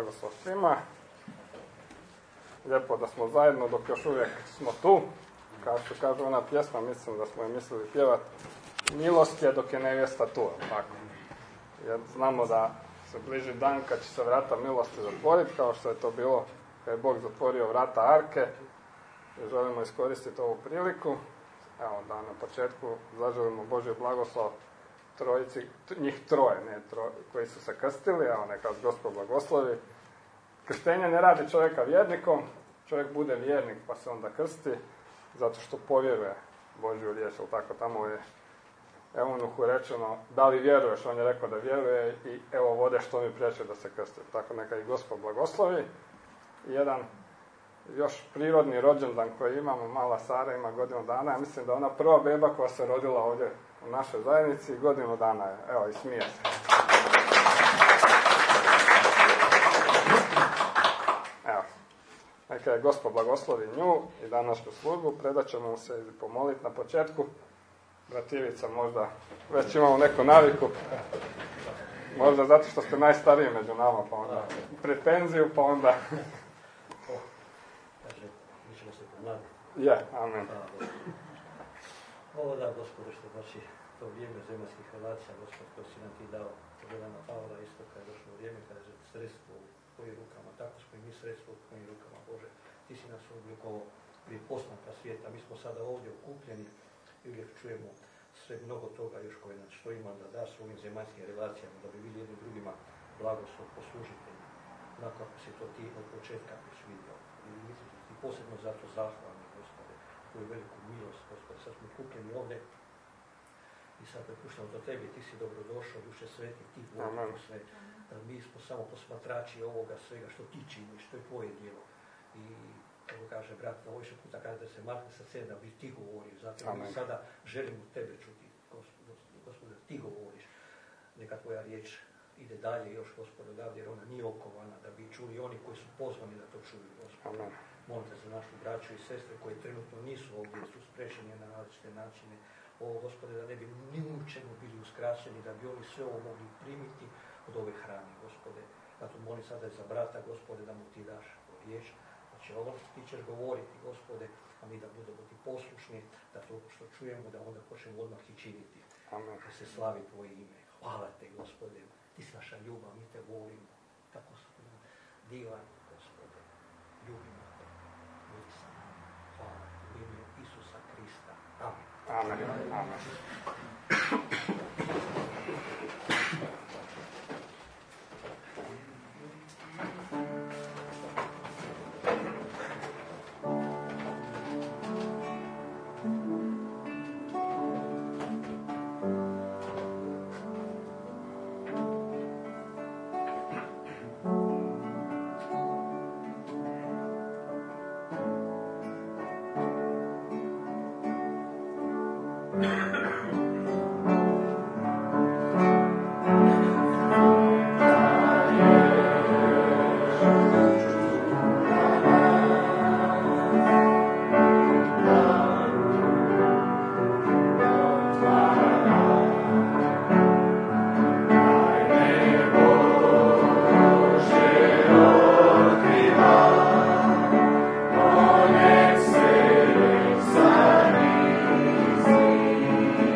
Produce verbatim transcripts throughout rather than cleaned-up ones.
blagoslov svima. Lijepo da smo zajedno dok još uvijek smo tu. Kao što kaže ona pjesma, mislim da smo je mislili pjevati. Milost je dok je nevjesta tu, tako. Jer znamo da se bliži dan kad će se vrata milosti zatvoriti, kao što je to bilo kad je Bog zatvorio vrata arke. I želimo iskoristiti ovu priliku. Evo da na početku zaželimo Božji blagoslov trojici, njih troje, ne troje, koji su se krstili, evo neka vas Gospod blagoslovi. Krštenje ne radi čovjeka vjernikom, čovjek bude vjernik pa se onda krsti, zato što povjeruje Božju riječ, ali tako tamo je Eunuhu rečeno, da li vjeruješ, on je rekao da vjeruje i evo vode što mi priječe da se krsti. Tako neka i Gospod blagoslovi. I jedan još prirodni rođendan koji imamo, mala Sara ima godinu dana, ja mislim da je ona prva beba koja se rodila ovdje u našoj zajednici, godinu dana je, evo i smije se. Evo, neka je Gospod blagoslovi nju i današnju službu, predat ćemo mu se i pomoliti na početku. Brativica možda već imamo neku naviku, možda zato što ste najstariji među nama, pa onda pred penziju, pa onda... Je, amen. Ovo da, Gospode, što znači to vrijeme zemaljskih relacija, Gospod, koji si nam ti dao, pogledano Pavla, isto kada je došlo vrijeme, kada je sredstvo u tvojim rukama, tako smo i mi sredstvo u tvojim rukama, Bože. Ti si nas oblikovao prije postanka svijeta, mi smo sada ovdje okupljeni i uvijek čujemo sve mnogo toga još koje nam što ima da da svojim zemaljskim relacijama, da bi bili jednim drugima blagoslov poslužitelji, onako kako si to ti od početka već vidio. I mislim da ti posebno zato zahvalni, Gospode, tvoju veliku milost, Gospode. Sad smo kupljeni ovdje i sad prepuštamo do tebe, ti si dobrodošao, duše sveti, ti vodiš sve. Mi smo samo posmatrači ovoga svega što ti činiš, što je tvoje djelo. I kako kaže brat, na ovoj puta kaže da se makne sa scene, da bi ti govoriš, zato mi sada želimo tebe čuti, Gospode, Gospode, ti govoriš. Neka tvoja riječ ide dalje još, Gospode, odavdje, jer ona nije okovana, da bi čuli oni koji su pozvani da to čuju, Gospode. Molim te za našu braću i sestre koji trenutno nisu ovdje, su sprečeni na različite načine. O, Gospode, da ne bi ni u čemu bili uskraćeni, da bi oni sve ovo mogli primiti od ove hrane, Gospode. Zato molim sada za brata, Gospode, da mu ti daš riječ, da će ovo ti ćeš govoriti, Gospode, a mi da budemo ti poslušni, da to što čujemo, da onda počnemo odmah i činiti. Amen. Da se slavi tvoje ime. Hvala te, Gospode, ti si naša ljubav, mi te volimo. Tako su divan, Gospode, ljubimo te. Budi sa nama. Hvala ti, u ime Isusa Krista. Amen. Amen. Amen. Amen.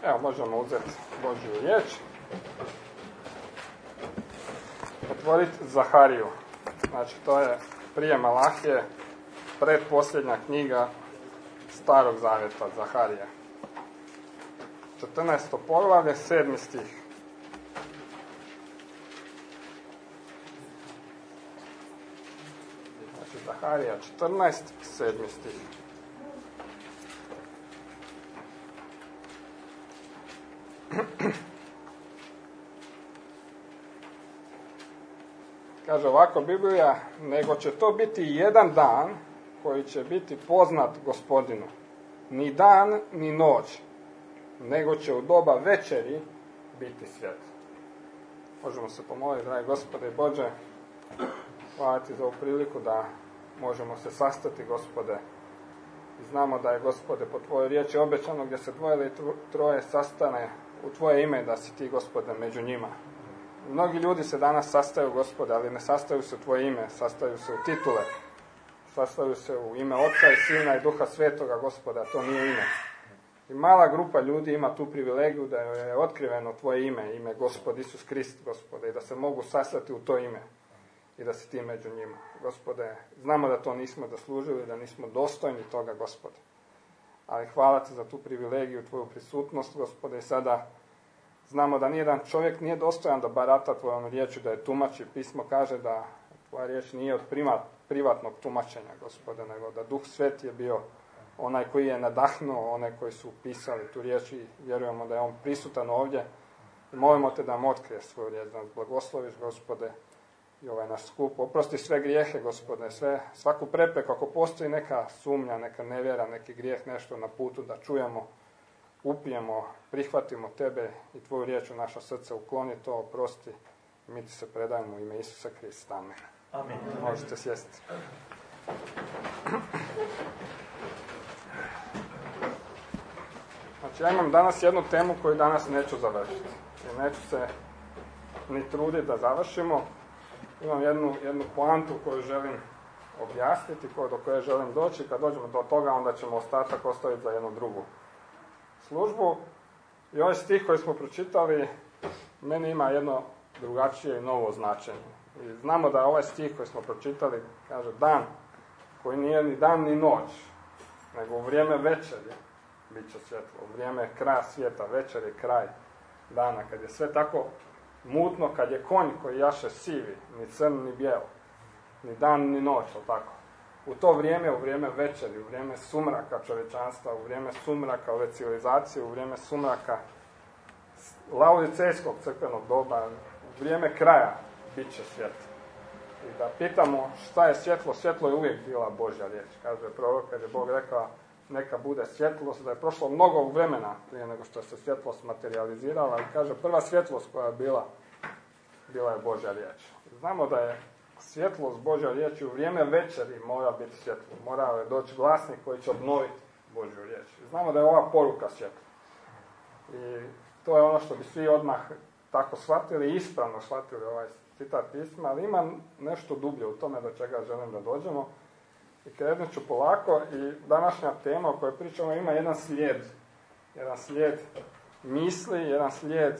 Evo, možemo uzeti Božju riječ. Otvoriti Zahariju. Znači, to je prije Malahije, predposljednja knjiga Starog zavjeta, Zaharija. četrnaesto poglavlje, sedmi stih. Znači, Zaharija četrnaest, sedmi stih. Kaže ovako Biblija, nego će to biti jedan dan koji će biti poznat Gospodinu. Ni dan, ni noć, nego će u doba večeri biti svjetlo. Možemo se pomoliti, dragi Gospode i Bože, hvala ti za ovu priliku da možemo se sastati, Gospode. I znamo da je, Gospode, po tvojoj riječi obećano gdje se dvoje ili troje sastane u tvoje ime, da si ti, Gospode, među njima. Mnogi ljudi se danas sastaju, Gospode, ali ne sastaju se u tvoje ime, sastaju se u titule, sastaju se u ime Oca i Sina i Duha Svetoga, Gospode, a to nije ime. I mala grupa ljudi ima tu privilegiju da je otkriveno tvoje ime, ime Gospod Isus Krist, Gospode, i da se mogu sastati u to ime i da si ti među njima. Gospode, znamo da to nismo zaslužili, da nismo dostojni toga, Gospode. Ali hvala ti za tu privilegiju, tvoju prisutnost, Gospode, i sada znamo da nijedan čovjek nije dostojan da barata tvojom riječju, da je tumači. Pismo kaže da tvoja riječ nije od primat, privatnog tumačenja, Gospode, nego da Duh Sveti je bio onaj koji je nadahnuo, one koji su pisali tu riječ i vjerujemo da je on prisutan ovdje. I molimo te da nam otkriješ svoju riječ, da nas blagosloviš, Gospode, i ovaj naš skup. Oprosti sve grijehe, Gospode, sve, svaku prepreku, ako postoji neka sumnja, neka nevjera, neki grijeh, nešto na putu, da čujemo, upijemo, prihvatimo tebe i tvoju riječ u naša srca, ukloni to, oprosti. Mi ti se predajemo u ime Isusa Krista. Amen. Amen. Možete sjesti. Znači, ja imam danas jednu temu koju danas neću završiti. I neću se ni truditi da završimo. Imam jednu, jednu poantu koju želim objasniti, do koje želim doći. Kad dođemo do toga, onda ćemo ostatak ostaviti za jednu drugu službu. I ovaj stih koji smo pročitali, meni ima jedno drugačije i novo značenje. I znamo da ovaj stih koji smo pročitali, kaže dan, koji nije ni dan ni noć, nego u vrijeme večeri bit će svjetlo. U vrijeme kraja svijeta, večer je kraj dana, kad je sve tako mutno, kad je konj koji jaše sivi, ni crn ni bijel, ni dan ni noć, tako. U to vrijeme, u vrijeme večeri, u vrijeme sumraka čovječanstva, u vrijeme sumraka ove civilizacije, u vrijeme sumraka laodicejskog crkvenog doba, u vrijeme kraja bit će svjetlo. I da pitamo šta je svjetlo, svjetlo je uvijek bila Božja riječ. Kaže prorok, kad je Bog rekao neka bude svjetlost, da je prošlo mnogo vremena prije nego što se svjetlost materializirala, i kaže prva svjetlost koja je bila, bila je Božja riječ. Znamo da je svjetlost Božja riječ u vrijeme večeri mora biti svjetlo. Mora je doći glasnik koji će obnoviti Božju riječ. Znamo da je ova poruka svjetlo. I to je ono što bi svi odmah tako shvatili, ispravno shvatili ovaj citat pisma, ali ima nešto dublje u tome do čega želim da dođemo. I krenut ću polako, i današnja tema o kojoj pričamo ima jedan slijed. Jedan slijed misli, jedan slijed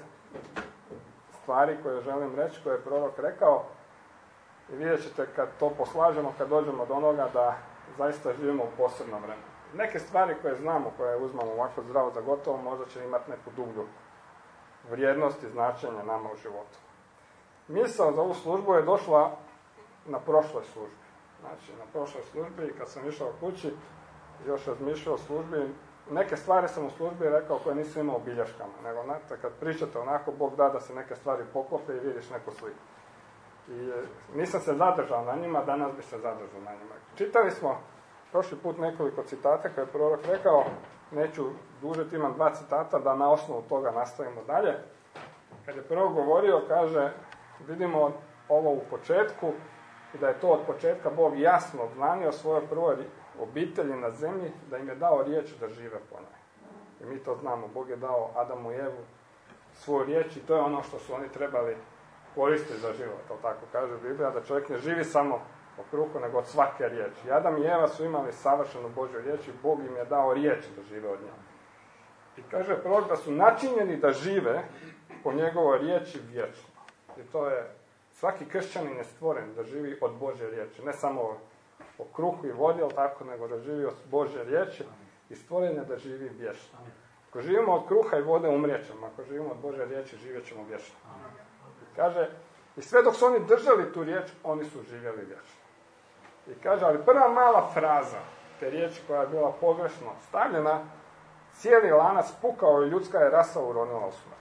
stvari koje želim reći, koje je prorok rekao. I vidjet ćete kad to poslažemo, kad dođemo do onoga da zaista živimo u posebnom vremenu. Neke stvari koje znamo, koje uzmamo ovako zdravo za gotovo, možda će imati neku dublju vrijednost i značenje nama u životu. Misao za ovu službu je došla na prošloj službi. Znači, na prošloj službi, kad sam išao kući, još razmišljao o službi, neke stvari sam u službi rekao koje nisam imao bilješkama, nego znate, kad pričate onako, Bog da da se neke stvari poklope i vidiš neku sliku. I nisam se zadržao na njima, danas bi se zadržao na njima. Čitali smo prošli put nekoliko citata koje je prorok rekao, neću dužiti, imam dva citata da na osnovu toga nastavimo dalje. Kad je prvo govorio, kaže, vidimo ovo u početku i da je to od početka Bog jasno obznanio svojoj prvoj obitelji na zemlji, da im je dao riječ da žive po njoj. I mi to znamo, Bog je dao Adamu i Evu svoju riječ i to je ono što su oni trebali koristiti za život, to tako kaže Biblija, da čovjek ne živi samo po kruhu, nego od svake riječi. I Adam i Eva su imali savršenu Božju riječ i Bog im je dao riječ da žive od nje. I kaže prorok da su načinjeni da žive po njegovoj riječi vječno. I to je, svaki kršćanin je stvoren da živi od Božje riječi. Ne samo o kruhu i vodi, ali tako, nego da živi od Božje riječi i stvoren je da živi vječno. Ako živimo od kruha i vode, umrijećemo. Ako živimo od Božje riječi, živjet ćemo vječno. Kaže, i sve dok su oni držali tu riječ, oni su živjeli vječno. I kaže, ali prva mala fraza te riječi koja je bila pogrešno stavljena, cijeli lanac pukao i ljudska je rasa uronila u smrt.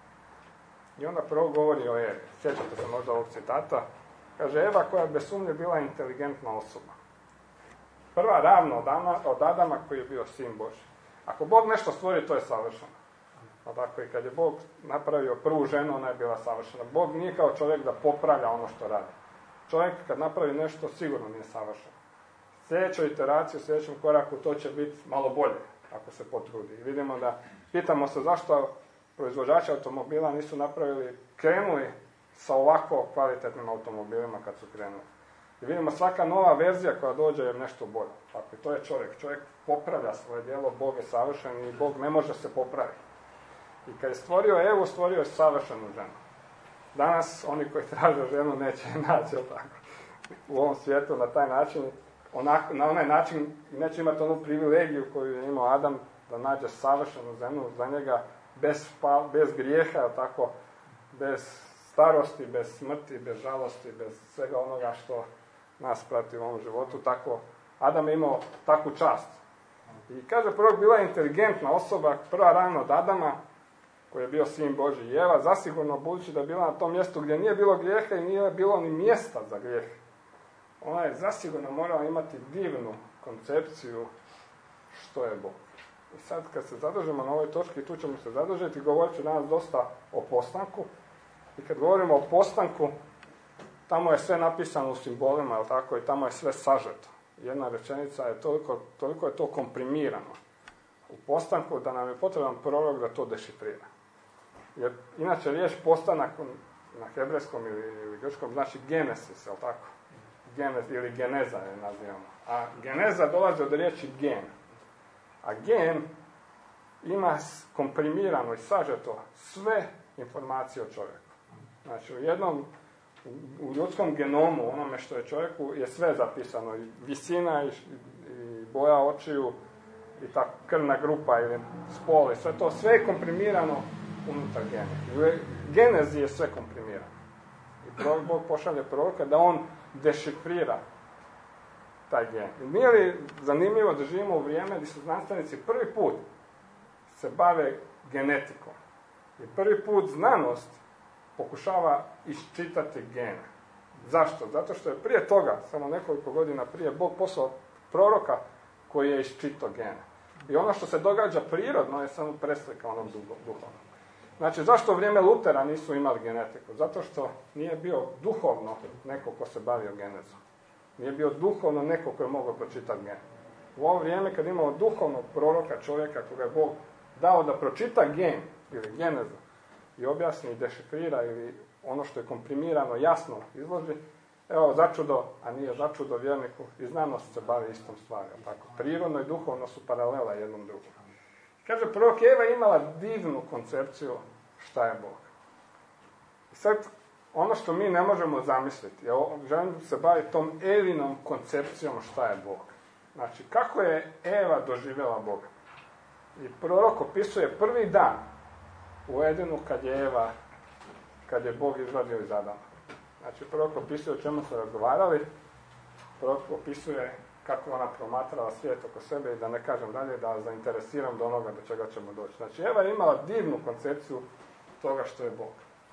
I onda prvo govori o Evi. Sjećate se možda ovog citata. Kaže, Eva koja je bez sumnje bila inteligentna osoba. Prva ravno od, Ana, od Adama koji je bio sin Božji. Ako Bog nešto stvori, to je savršeno. Pa tako i kad je Bog napravio prvu ženu, ona je bila savršena. Bog nije kao čovjek da popravlja ono što radi. Čovjek kad napravi nešto, sigurno nije savršeno. Sljedeću iteraciju, u sljedećem koraku, to će biti malo bolje, ako se potrudi. I vidimo da, pitamo se zašto proizvođači automobila nisu napravili, krenuli sa ovako kvalitetnim automobilima kad su krenuli. I vidimo svaka nova verzija koja dođe je nešto bolje. Dakle, to je čovjek. Čovjek popravlja svoje djelo, Bog je savršen i Bog ne može se popraviti. I kad je stvorio Evu, stvorio je savršenu ženu. Danas oni koji traže ženu neće je naći, tako, u ovom svijetu na taj način, onako, na onaj način neće imati onu privilegiju koju je imao Adam, da nađe savršenu ženu za njega, bez, bez grijeha, tako, bez starosti, bez smrti, bez žalosti, bez svega onoga što nas prati u ovom životu. Tako, Adam je imao takvu čast. I kaže, prvo bila je inteligentna osoba, prva rana od Adama, koji je bio sin Božji i Eva, zasigurno budući da je bila na tom mjestu gdje nije bilo grijeha i nije bilo ni mjesta za grijeh. Ona je zasigurno morala imati divnu koncepciju što je Bog. I sad kad se zadržimo na ovoj točki, tu ćemo se zadržati, govorit ću danas dosta o postanku. I kad govorimo o postanku, tamo je sve napisano u simbolima, jel tako, i tamo je sve sažeto. Jedna rečenica je toliko, toliko je to komprimirano u postanku da nam je potreban prorok da to dešifrira. Jer inače riječ postanak na hebrejskom ili, ili grčkom znači genesis, jel tako? Genes, ili geneza je nazivamo. A geneza dolazi od riječi gen. A gen ima komprimirano i sažeto sve informacije o čovjeku. Znači u jednom, u ljudskom genomu, onome što je čovjeku, je sve zapisano. I visina i, i boja očiju i ta krvna grupa ili spol i sve to. Sve je komprimirano unutar gena. U genezi je sve komprimirano. I Bog pošalje proroka da on dešifrira taj gen. I nije li zanimljivo da živimo u vrijeme gdje su znanstvenici prvi put se bave genetikom. I prvi put znanost pokušava iščitati gene. Zašto? Zato što je prije toga, samo nekoliko godina prije, Bog poslao proroka koji je iščitao gene. I ono što se događa prirodno je samo preslika onog duhovnog. Znači, zašto u vrijeme Lutera nisu imali genetiku? Zato što nije bio duhovno neko ko se bavio genezom. Nije bio duhovno neko ko je mogao pročitati gen. U ovo vrijeme kad imamo duhovnog proroka, čovjeka koga je Bog dao da pročita gen ili genezu i objasni i dešifrira ili ono što je komprimirano jasno izloži, evo začudo, a nije začudo vjerniku, i znanost se bavi istom stvari. Tako, prirodno i duhovno su paralela jednom drugom. Kaže, prorok Eva imala divnu koncepciju šta je Bog. I sad, ono što mi ne možemo zamisliti, ja želim se baviti tom Evinom koncepcijom šta je Bog. Znači, kako je Eva doživjela Boga. I prorok opisuje prvi dan u Edenu kad je Eva, kad je Bog izvadio iz Adama. Znači, prorok opisuje o čemu su razgovarali, prorok opisuje kako ona promatrala svijet oko sebe i da ne kažem dalje, da zainteresiram do onoga do čega ćemo doći. Znači, Eva je imala divnu koncepciju toga što je Bog.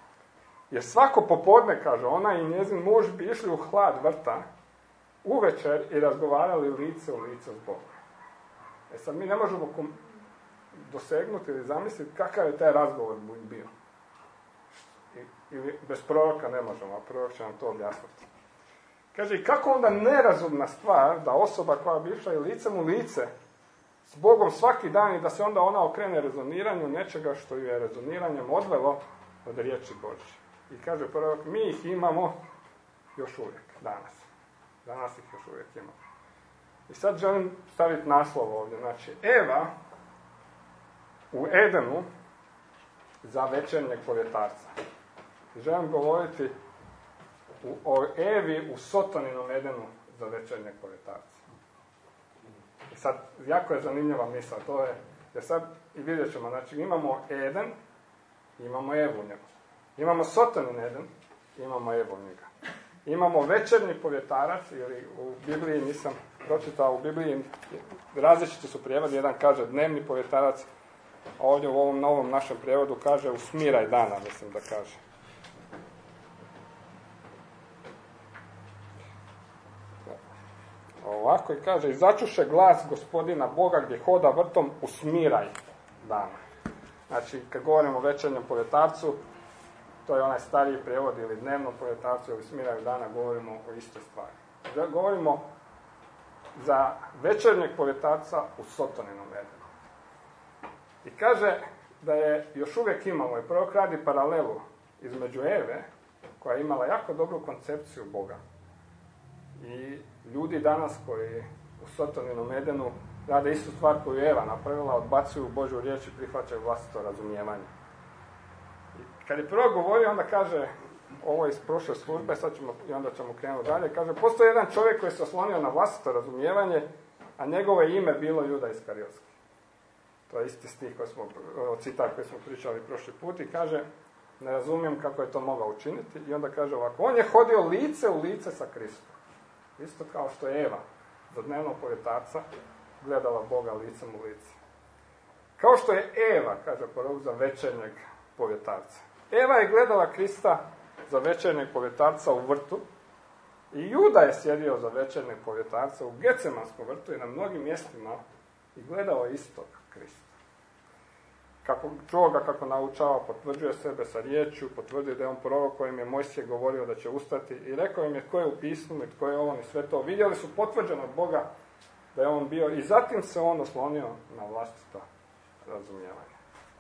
Jer svako popodne, kaže ona, i njezin muž bi išli u hlad vrta uvečer i razgovarali lice u lice s Bogom. E sad, mi ne možemo kom- dosegnuti ili zamisliti kakav je taj razgovor bio. I, ili bez proroka ne možemo, a prorok će nam to objasniti. Kaže, i kako onda nerazumna stvar da osoba koja bi išla i licem u lice s Bogom svaki dan i da se onda ona okrene rezoniranju nečega što ju je rezoniranjem odvelo od riječi Božje. I kaže prorok, mi ih imamo još uvijek, danas. Danas ih još uvijek imamo. I sad želim staviti naslov ovdje. Znači, Eva u Edenu za večernjeg povjetarca. Želim govoriti u, o Evi u Sotoninom Edenu za večernjeg povjetarca. I sad, jako je zanimljiva misla, to je, jer sad i vidjet ćemo, znači imamo Eden, imamo Evu u njegu. Imamo Sotonin Eden, imamo Evu u njega. Imamo večernji povjetarac, ili u Bibliji, nisam pročitao, u Bibliji različiti su prijevodi, jedan kaže dnevni povjetarac, a ovdje u ovom novom našem prijevodu kaže usmiraj dana, mislim da kaže. Ovako i kaže, i začuše glas Gospodina Boga gdje hoda vrtom, usmiraj dana. Znači, kad govorimo o večernjem povjetarcu, to je onaj stariji prijevod, ili dnevnom povjetarcu, ili smiraju dana, govorimo o istoj stvari. Govorimo za večernjeg povjetarca u Sotoninom Edenu. I kaže da je još uvijek imamo, i prorok radi paralelu između Eve, koja je imala jako dobru koncepciju Boga, i ljudi danas koji u Sotoninom Edenu rade istu stvar koju je Eva napravila, odbacuju Božju riječ i prihvaćaju vlastito razumijevanje. I kad je prvo govorio, onda kaže, ovo iz prošle službe, sad ćemo, i onda ćemo krenuti dalje, kaže, postoji jedan čovjek koji se oslonio na vlastito razumijevanje, a njegovo ime bilo Juda Iskariotski. To je isti stih koji smo, citat koji smo pričali prošli put, i kaže, ne razumijem kako je to mogao učiniti, i onda kaže ovako, on je hodio lice u lice sa Kristom. Isto kao što je Eva za dnevnog povjetarca gledala Boga licem u lice. Kao što je Eva, kaže prorok, za večernjeg povjetarca. Eva je gledala Krista za večernjeg povjetarca u vrtu, i Juda je sjedio za večernjeg povjetarca u Gecemanskom vrtu i na mnogim mjestima i gledao istog Krista. Kako čuo ga kako naučava, potvrđuje sebe sa riječju, potvrđuje da je on prorok kojem je Mojsije govorio da će ustati, i rekao im je tko je u pismu i tko je on i sve to. Vidjeli su potvrđeno od Boga da je on bio, i zatim se on oslonio na vlastito razumijevanje.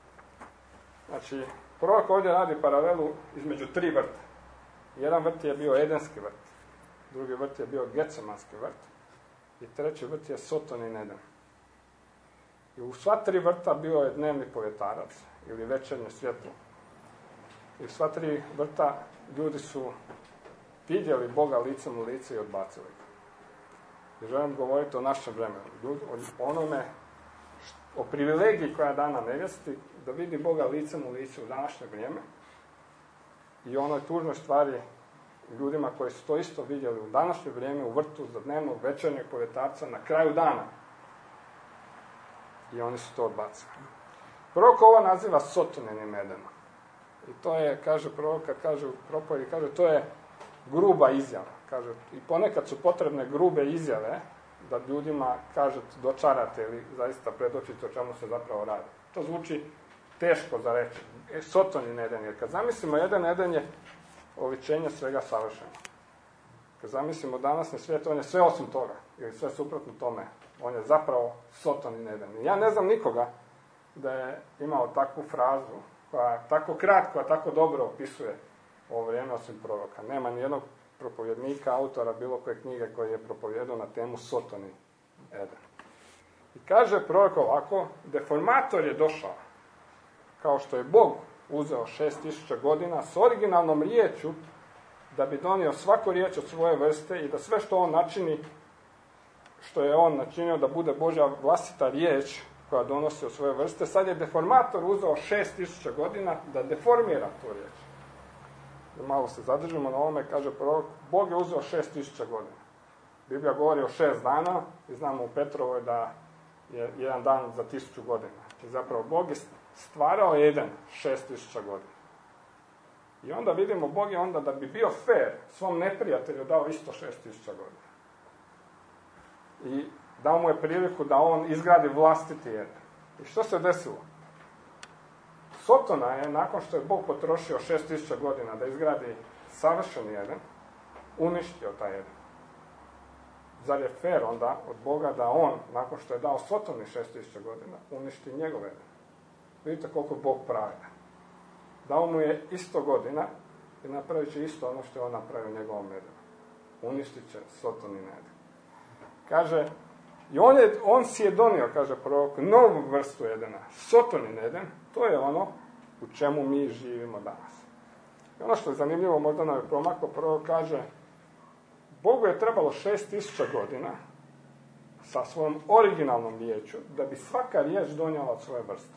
Znači, prorok ovdje radi paralelu između tri vrta. Jedan vrt je bio Edenski vrt, drugi vrt je bio Gecemanski vrt i treći vrt je Sotonin Eden. I u sva tri vrta bio je dnevni povjetarac ili večernje svjetlo. I u sva tri vrta ljudi su vidjeli Boga licem u lice i odbacili ga. I želim govoriti o našem vremenu, ljudi, o onome, o privilegiji koja je dana nevjesti, da vidi Boga licem u lice u današnje vrijeme, i onoj tužnoj stvari ljudima koji su to isto vidjeli u današnje vrijeme u vrtu za dnevnog večernjeg povjetarca na kraju dana. I oni su to odbacili. Prorok ovo naziva Sotoninim Edenom. I to je, kaže prorok, kad kaže u propovjedi, kaže, to je gruba izjava. Kaže, i ponekad su potrebne grube izjave da ljudima kažete, dočarate ili zaista predočite o čemu se zapravo radi. To zvuči teško za reći. E, Sotonin Eden, jer kad zamislimo jedan Eden je oličenje svega savršeno. Kad zamislimo današnji svijet, on je sve osim toga, ili sve suprotno tome. On je zapravo Sotonin Eden. I ja ne znam nikoga da je imao takvu frazu, koja tako kratko, a tako dobro opisuje ovo vrijeme osim proroka. Nema ni jednog propovjednika, autora bilo koje knjige koji je propovjedao na temu Sotonin Eden. I kaže prorok ovako, deformator je došao, kao što je Bog uzeo šest tisuća godina s originalnom riječju, da bi donio svaku riječ od svoje vrste i da sve što on načini, što je on načinio da bude Božja vlastita riječ koja donosi od svoje vrste, sad je deformator uzeo šest tisuća godina da deformira tu riječ. Da malo se zadržimo na ovome, kaže prorok, Bog je uzeo šest tisuća godina. Biblija govori o šest dana i znamo u Petrovoj da je jedan dan za tisuću godina. I zapravo Bog je stvarao jedan šest tisuća godina. I onda vidimo, Bog je onda, da bi bio fair, svom neprijatelju dao isto šest tisuća godina. I dao mu je priliku da on izgradi vlastiti Eden. I što se desilo? Sotona je, nakon što je Bog potrošio šest tisuća godina da izgradi savršeni Eden, uništio taj Eden. Zar je fair onda od Boga da on, nakon što je dao Sotoni šest tisuća godina, uništi njegov Eden? Vidite koliko Bog pravedan. Dao mu je isto godina i napravit će isto ono što je on napravio njegovom Edenu. Uništit će Sotonin Eden. Kaže, I on, je, on si je donio, kaže prorok, novu vrstu Edena. Sotonin Eden, to je ono u čemu mi živimo danas. I ono što je zanimljivo, možda nam je promaklo, prorok kaže, Bogu je trebalo šest tisuća godina sa svojom originalnom riječju da bi svaka riječ donijela od svoje vrste.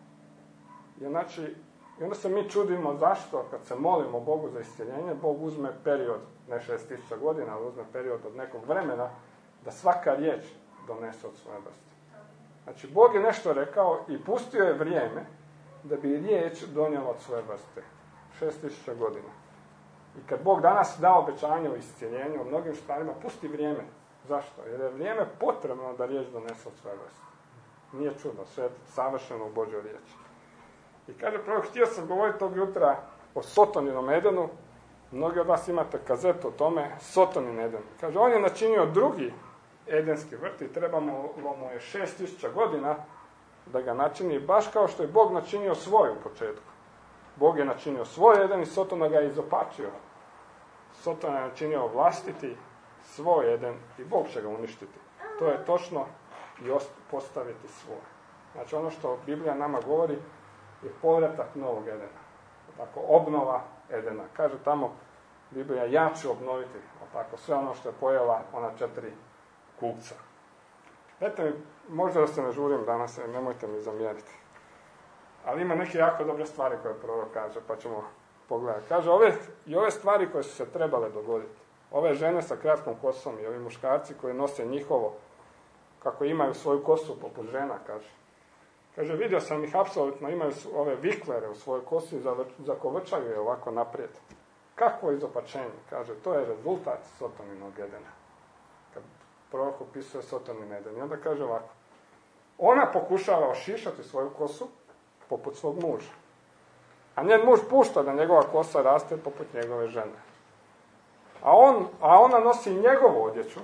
I, znači, I onda se mi čudimo zašto, kad se molimo Bogu za iscjeljenje, Bog uzme period, ne šest tisuća godina, ali uzme period od nekog vremena, da svaka riječ donese od svoje vrste. Znači, Bog je nešto rekao i pustio je vrijeme da bi riječ donijela od svoje vrste. šest tisuća godina. I kad Bog danas da obećanje o iscjeljenju, o mnogim stvarima, pusti vrijeme. Zašto? Jer je vrijeme potrebno da riječ donese od svoje vrste. Nije čudno, sve je savršeno u Božjoj riječi. I kaže prorok, htio sam govoriti tog jutra o Sotoninom Edenu. Mnogi od vas imate kazetu o tome, Sotonin Eden. Kaže, on je načinio drugi Edenski vrt i trebamo mu je šest tisuća godina da ga načini, baš kao što je Bog načinio svoj u početku. Bog je načinio svoj Eden i Sotona ga je izopačio. Sotona je načinio vlastiti svoj Eden i Bog će ga uništiti. To je točno i postaviti svoj. Znači ono što Biblija nama govori je povratak novog Edena. Tako, obnova Edena. Kaže tamo Biblija, ja ću obnoviti tako, sve ono što je pojela ona četiri kukca. Dajte mi, možda da se ne žurim danas, nemojte mi zamjeriti. Ali ima neke jako dobre stvari koje prorok kaže, pa ćemo pogledati. Kaže, ove, i ove stvari koje su se trebale dogoditi, ove žene sa kratkom kosom i ovi muškarci koji nose njihovo, kako imaju svoju kosu poput žena, kaže. Kaže, vidio sam ih apsolutno, imaju ove viklere u svojoj kosi i zakovrčaju je ovako naprijed. Kakvo izopačenje? Kaže, to je rezultat Sotoninog Edena. Kad prorok opisuje Sotonin Eden. I onda kaže ovako, ona pokušava ošišati svoju kosu poput svog muža. A njen muž pušta da njegova kosa raste poput njegove žene. A, on, a ona nosi njegovu odjeću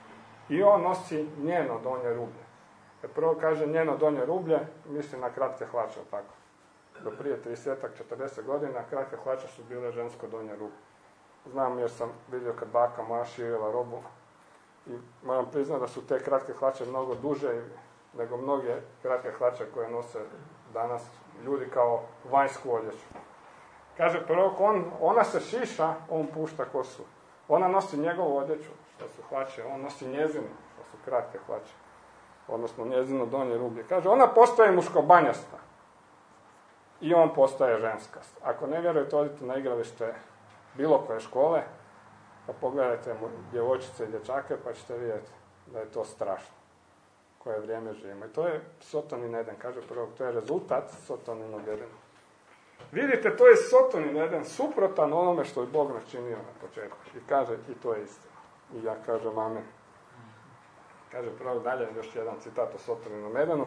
i on nosi njeno donje rublje. Kad prvo kaže njeno donje rublje, misli na kratke hlače, tako. Do prije trideset četrdeset godina kratke hlače su bile žensko donje rublje. Znam jer sam vidio kad baka moja širila robu i moram priznati da su te kratke hlače mnogo duže nego mnoge kratke hlače koje nose danas ljudi kao vanjsku odjeću. Kaže prorok, on, ona se šiša, on pušta kosu. Ona nosi njegovu odjeću, što su hlače, on nosi njezinu, što su kratke hlače. Odnosno njezino donje rublje. Kaže, ona postaje muškobanjasta i on postaje ženskast. Ako ne vjerujete, odite na igralište bilo koje škole, pa pogledajte mu djevojčice i dječake, pa ćete vidjeti da je to strašno. Koje vrijeme živimo. I to je Sotonin Eden, kaže prvo, to je rezultat Sotoninog Edena. Vidite, to je Sotonin Eden, suprotan onome što je Bog načinio na početku. I kaže, i to je istina. I ja kažem amen. Kaže prvo dalje, još jedan citat o Sotoninom Edenu.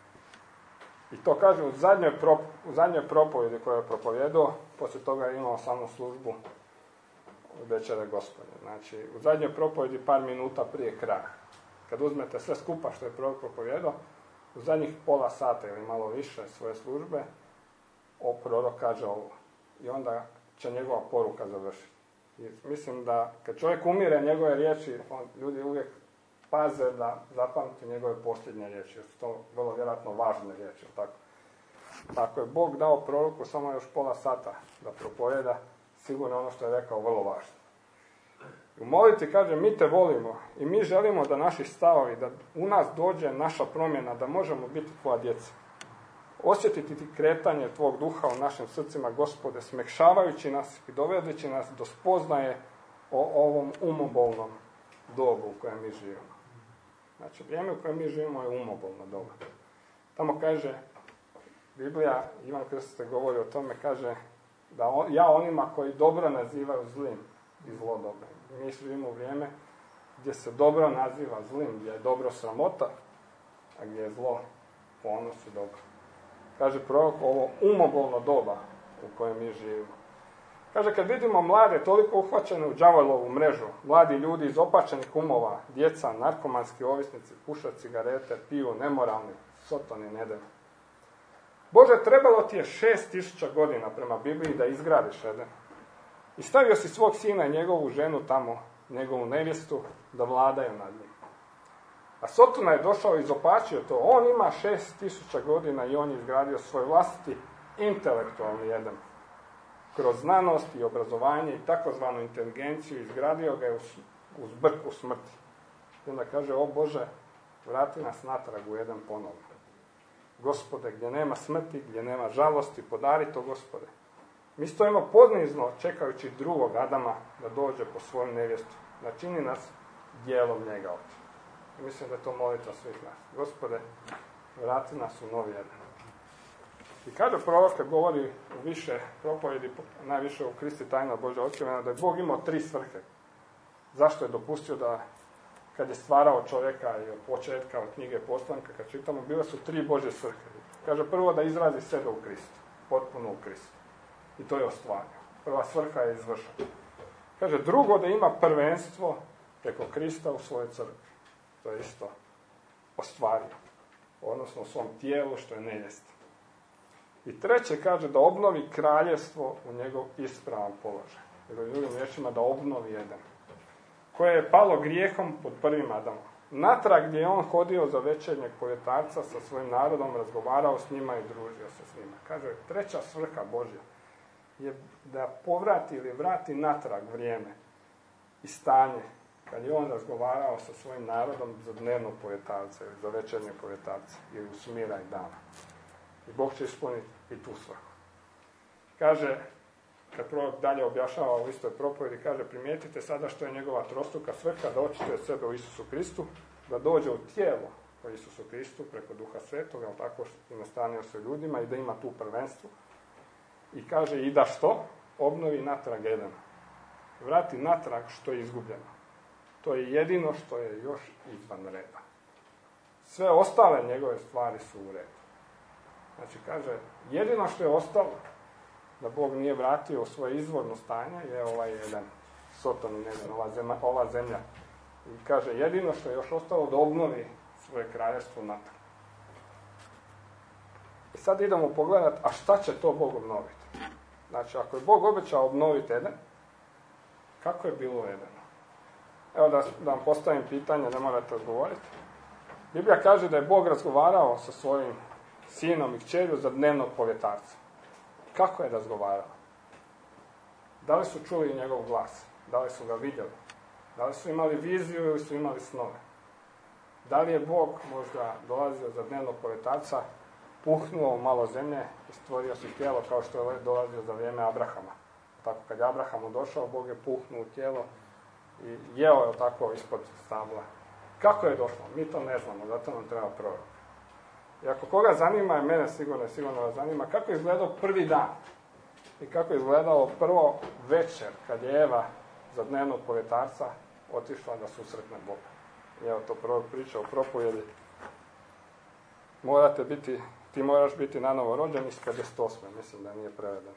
I to kaže u zadnjoj, prop, u zadnjoj propovjedi koju je propovjedao, poslije toga je imao samo službu večere Gospodnje. Znači, u zadnjoj propovjedi par minuta prije kraja. Kad uzmete sve skupa što je prorok propovjedao, u zadnjih pola sata ili malo više svoje službe, o prorok kaže ovo. I onda će njegova poruka završiti. I mislim da kad čovjek umire njegove riječi, on, ljudi uvijek paze da zapamti njegove posljednje riječi, jer su to vrlo vjerojatno važne riječi. Tako. Ako je Bog dao proroku samo još pola sata da propovjeda, sigurno ono što je rekao vrlo važno. U molitvi kaže, mi te volimo i mi želimo da naši stavovi, da u nas dođe naša promjena, da možemo biti tvoja djeca. Osjetiti ti kretanje tvog duha u našim srcima, Gospode, smekšavajući nas i dovedeći nas do spoznaje o ovom umobolnom dobu u kojem mi živimo. Znači, vrijeme u kojem mi živimo je umobolno doba. Tamo kaže, Biblija, Ivan Krstitelj govori o tome, kaže da on, ja onima koji dobro nazivaju zlim i zlo dobro. Mi živimo u vrijeme gdje se dobro naziva zlim, gdje je dobro sramota, a gdje je zlo ponos i dobro. Kaže prorok, ovo umobolno doba u kojem mi živimo. Kaže, kad vidimo mlade toliko uhvaćene u đavolovu mrežu, mladi ljudi iz opačenih umova, djeca, narkomanski ovisnici, puše cigarete, piju, nemoralni, Sotonin Eden. Bože, trebalo ti je šest tisuća godina prema Bibliji da izgradiš Eden. I stavio si svog sina i njegovu ženu tamo, njegovu nevjestu, da vladaju nad njim. A Sotona je došao i izopačio to. On ima šest tisuća godina i on je izgradio svoj vlastiti intelektualni jedan. Kroz znanost i obrazovanje i takozvanu inteligenciju izgradio ga je uz brku smrti. I onda kaže, o Bože, vrati nas natrag u jedan ponovno. Gospode, gdje nema smrti, gdje nema žalosti, podari to, Gospode. Mi stojimo ponizno čekajući drugog Adama da dođe po svoju nevjestu. Načini nas dijelom njega ovdje. I mislim da je to molitva svih nas. Gospode, vrati nas u novi jedan. I kaže prorok kad govori u više propovjedi, najviše u Kristi tajna Božja otkrivena, da je Bog imao tri svrhe. Zašto je dopustio da, kad je stvarao čovjeka i od početka, od knjige Poslanka, kad čitamo, bile su tri Božje svrhe. Kaže prvo da izrazi sebe u Kristu, potpuno u Kristu. I to je ostvario. Prva svrha je izvršena. Kaže drugo da ima prvenstvo preko Krista u svojoj crkvi. To je isto ostvario. Odnosno u svom tijelu što je nevjesta. I treće kaže da obnovi kraljevstvo u njegov ispravan položaj. Jer u drugim riječima da obnovi jedan. Koje je palo grijehom pod prvim Adamom. Natrag gdje je on hodio za večernjeg povjetarca sa svojim narodom, razgovarao s njima i družio se s njima. Kaže, treća svrha Božja je da povrati ili vrati natrag vrijeme i stanje kad je on razgovarao sa svojim narodom za dnevnog povjetarca ili za večernjeg povjetarca ili u smiraj dana. I Bog će ispuniti i tu svrhu. Kaže, kad prorok dalje objašnjava u istoj propovjedi, kaže, primijetite sada što je njegova trostruka svrha da očituje sebe u Isusu Kristu, da dođe u tijelo u Isusu Kristu preko Duha Svetog, ali tako i nastanio se ljudima i da ima tu prvenstvo. I kaže, i da što? Obnovi natrag jedan. Vrati natrag što je izgubljeno. To je jedino što je još izvan reda. Sve ostale njegove stvari su u redu. Znači, kaže, jedino što je ostalo da Bog nije vratio u svoje izvorno stanje je ovaj jedan Soton, ne znam, ova zemlja, ova zemlja. I kaže, jedino što je još ostalo da obnovi svoje kraljevstvo natrag. I sad idemo pogledati, a šta će to Bog obnoviti? Znači, ako je Bog obećao obnoviti Eden, kako je bilo Edenu? Evo da, da vam postavim pitanje, ne morate odgovoriti. Biblija kaže da je Bog razgovarao sa svojim sinom i kćerju za dnevnog povjetarca. Kako je razgovarao? Da li su čuli njegov glas? Da li su ga vidjeli? Da li su imali viziju ili su imali snove? Da li je Bog možda dolazio za dnevnog povjetarca, puhnuo malo zemlje i stvorio si tijelo kao što je dolazio za vrijeme Abrahama? Tako kad je Abrahamu došao, Bog je puhnuo tijelo i jeo je tako ispod stabla. Kako je došlo? Mi to ne znamo, zato nam treba prorok. I ako koga zanima, i mene sigurno, sigurno vas zanima, kako je izgledao prvi dan i kako je izgledalo prvo večer kad je Eva za dnevnog povjetarca otišla da susretne Boga. I evo to prvo priča o propovjedi. Morate biti, ti moraš biti nanovo rođen iz pedeset osme, mislim da nije prevedeno.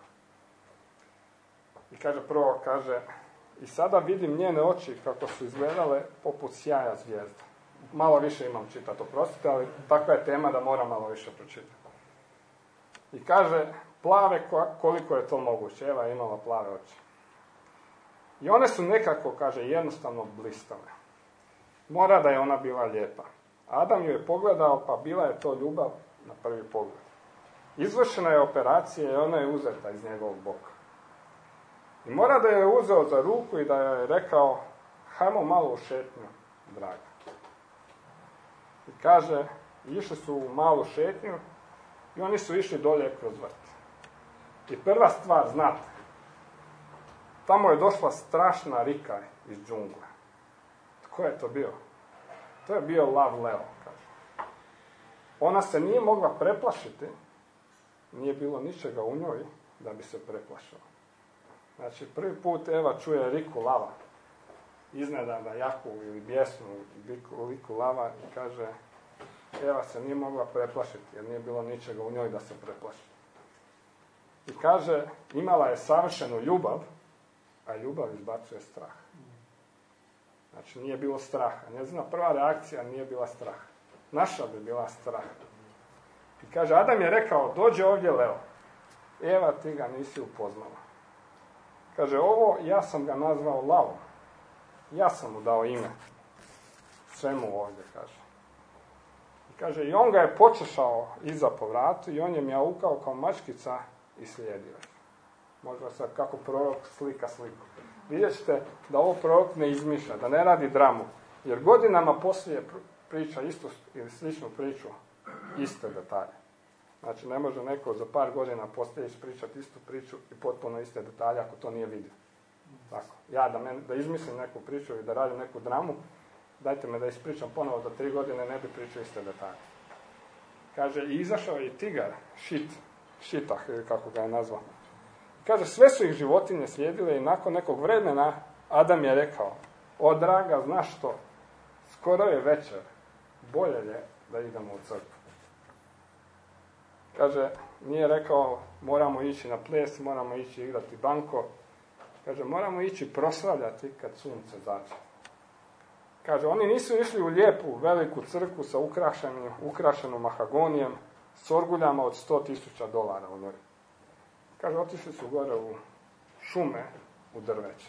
I kaže prvo, kaže, i sada vidim njene oči kako su izgledale poput sjaja zvijezda. Malo više imam čitati, oprostite, ali takva je tema da moram malo više pročitati. I kaže, plave koliko je to moguće. Eva je imala plave oči. I one su nekako, kaže, jednostavno blistave. Mora da je ona bila lijepa. Adam ju je pogledao, pa bila je to ljubav na prvi pogled. Izvršena je operacija i ona je uzeta iz njegovog boka. I mora da je uzeo za ruku i da je rekao, hajmo malo u šetnju, draga. I kaže, išli su u malu šetnju i oni su išli dolje kroz vrt. I prva stvar, znate, tamo je došla strašna rika iz džungle. Tko je to bio? To je bio lav Leo, kaže. Ona se nije mogla preplašiti, nije bilo ničega u njoj da bi se preplašila. Znači, prvi put Eva čuje riku lava, iznenada jaku ili bijesnu riku lava i kaže, Eva se nije mogla preplašiti jer nije bilo ničega u njoj da se preplaši. I kaže, imala je savršenu ljubav, a ljubav izbacuje strah. Znači, nije bilo straha. Njezina prva reakcija nije bila strah. Naša bi bila strah. I kaže, Adam je rekao, dođe ovdje Leo. Eva, ti ga nisi upoznala. Kaže, ovo, ja sam ga nazvao lavom. Ja sam mu dao ime. Svemu ovdje, kaže. Kaže, i on ga je počešao iza po vratu i on je mjaukao kao mačkica i slijedio. Možda sad kako prorok slika sliku. Vidjet ćete da ovo prorok ne izmišlja, da ne radi dramu. Jer godinama poslije priča istu ili sličnu priču, iste detalje. Znači, ne može neko za par godina poslije ispričati istu priču i potpuno iste detalje ako to nije vidio. Tako. Ja da, men, da izmislim neku priču i da radim neku dramu, dajte me da ispričam ponovo, za tri godine ne bi pričao iste detalje. Kaže, i izašao je tigar, šit, šitah, ili kako ga je nazvao. Kaže, sve su ih životinje slijedile i nakon nekog vremena Adam je rekao, o draga, znaš što, skoro je večer, bolje je da idemo u crkvu. Kaže, nije rekao, moramo ići na ples, moramo ići igrati banko. Kaže, moramo ići proslavljati kad sunce zađe. Kaže, oni nisu išli u lijepu, veliku crkvu sa ukrašenim, ukrašenom mahagonijem, s orguljama od sto tisuća dolara u gori. Kaže, otišli su gore u šume, u drveće.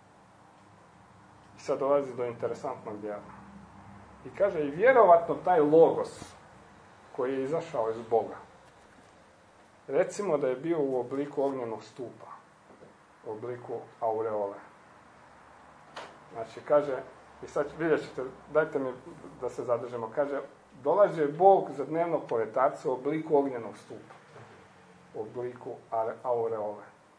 I sad dolazi do interesantnog dijela. I kaže, i vjerovatno taj logos koji je izašao iz Boga, recimo da je bio u obliku ognjenog stupa, u obliku aureole. Znači, kaže, i sad vidjet ćete, dajte mi da se zadržimo, kaže, dolazi Bog za dnevnog povetarca u obliku ognjenog stupa, u obliku aureole.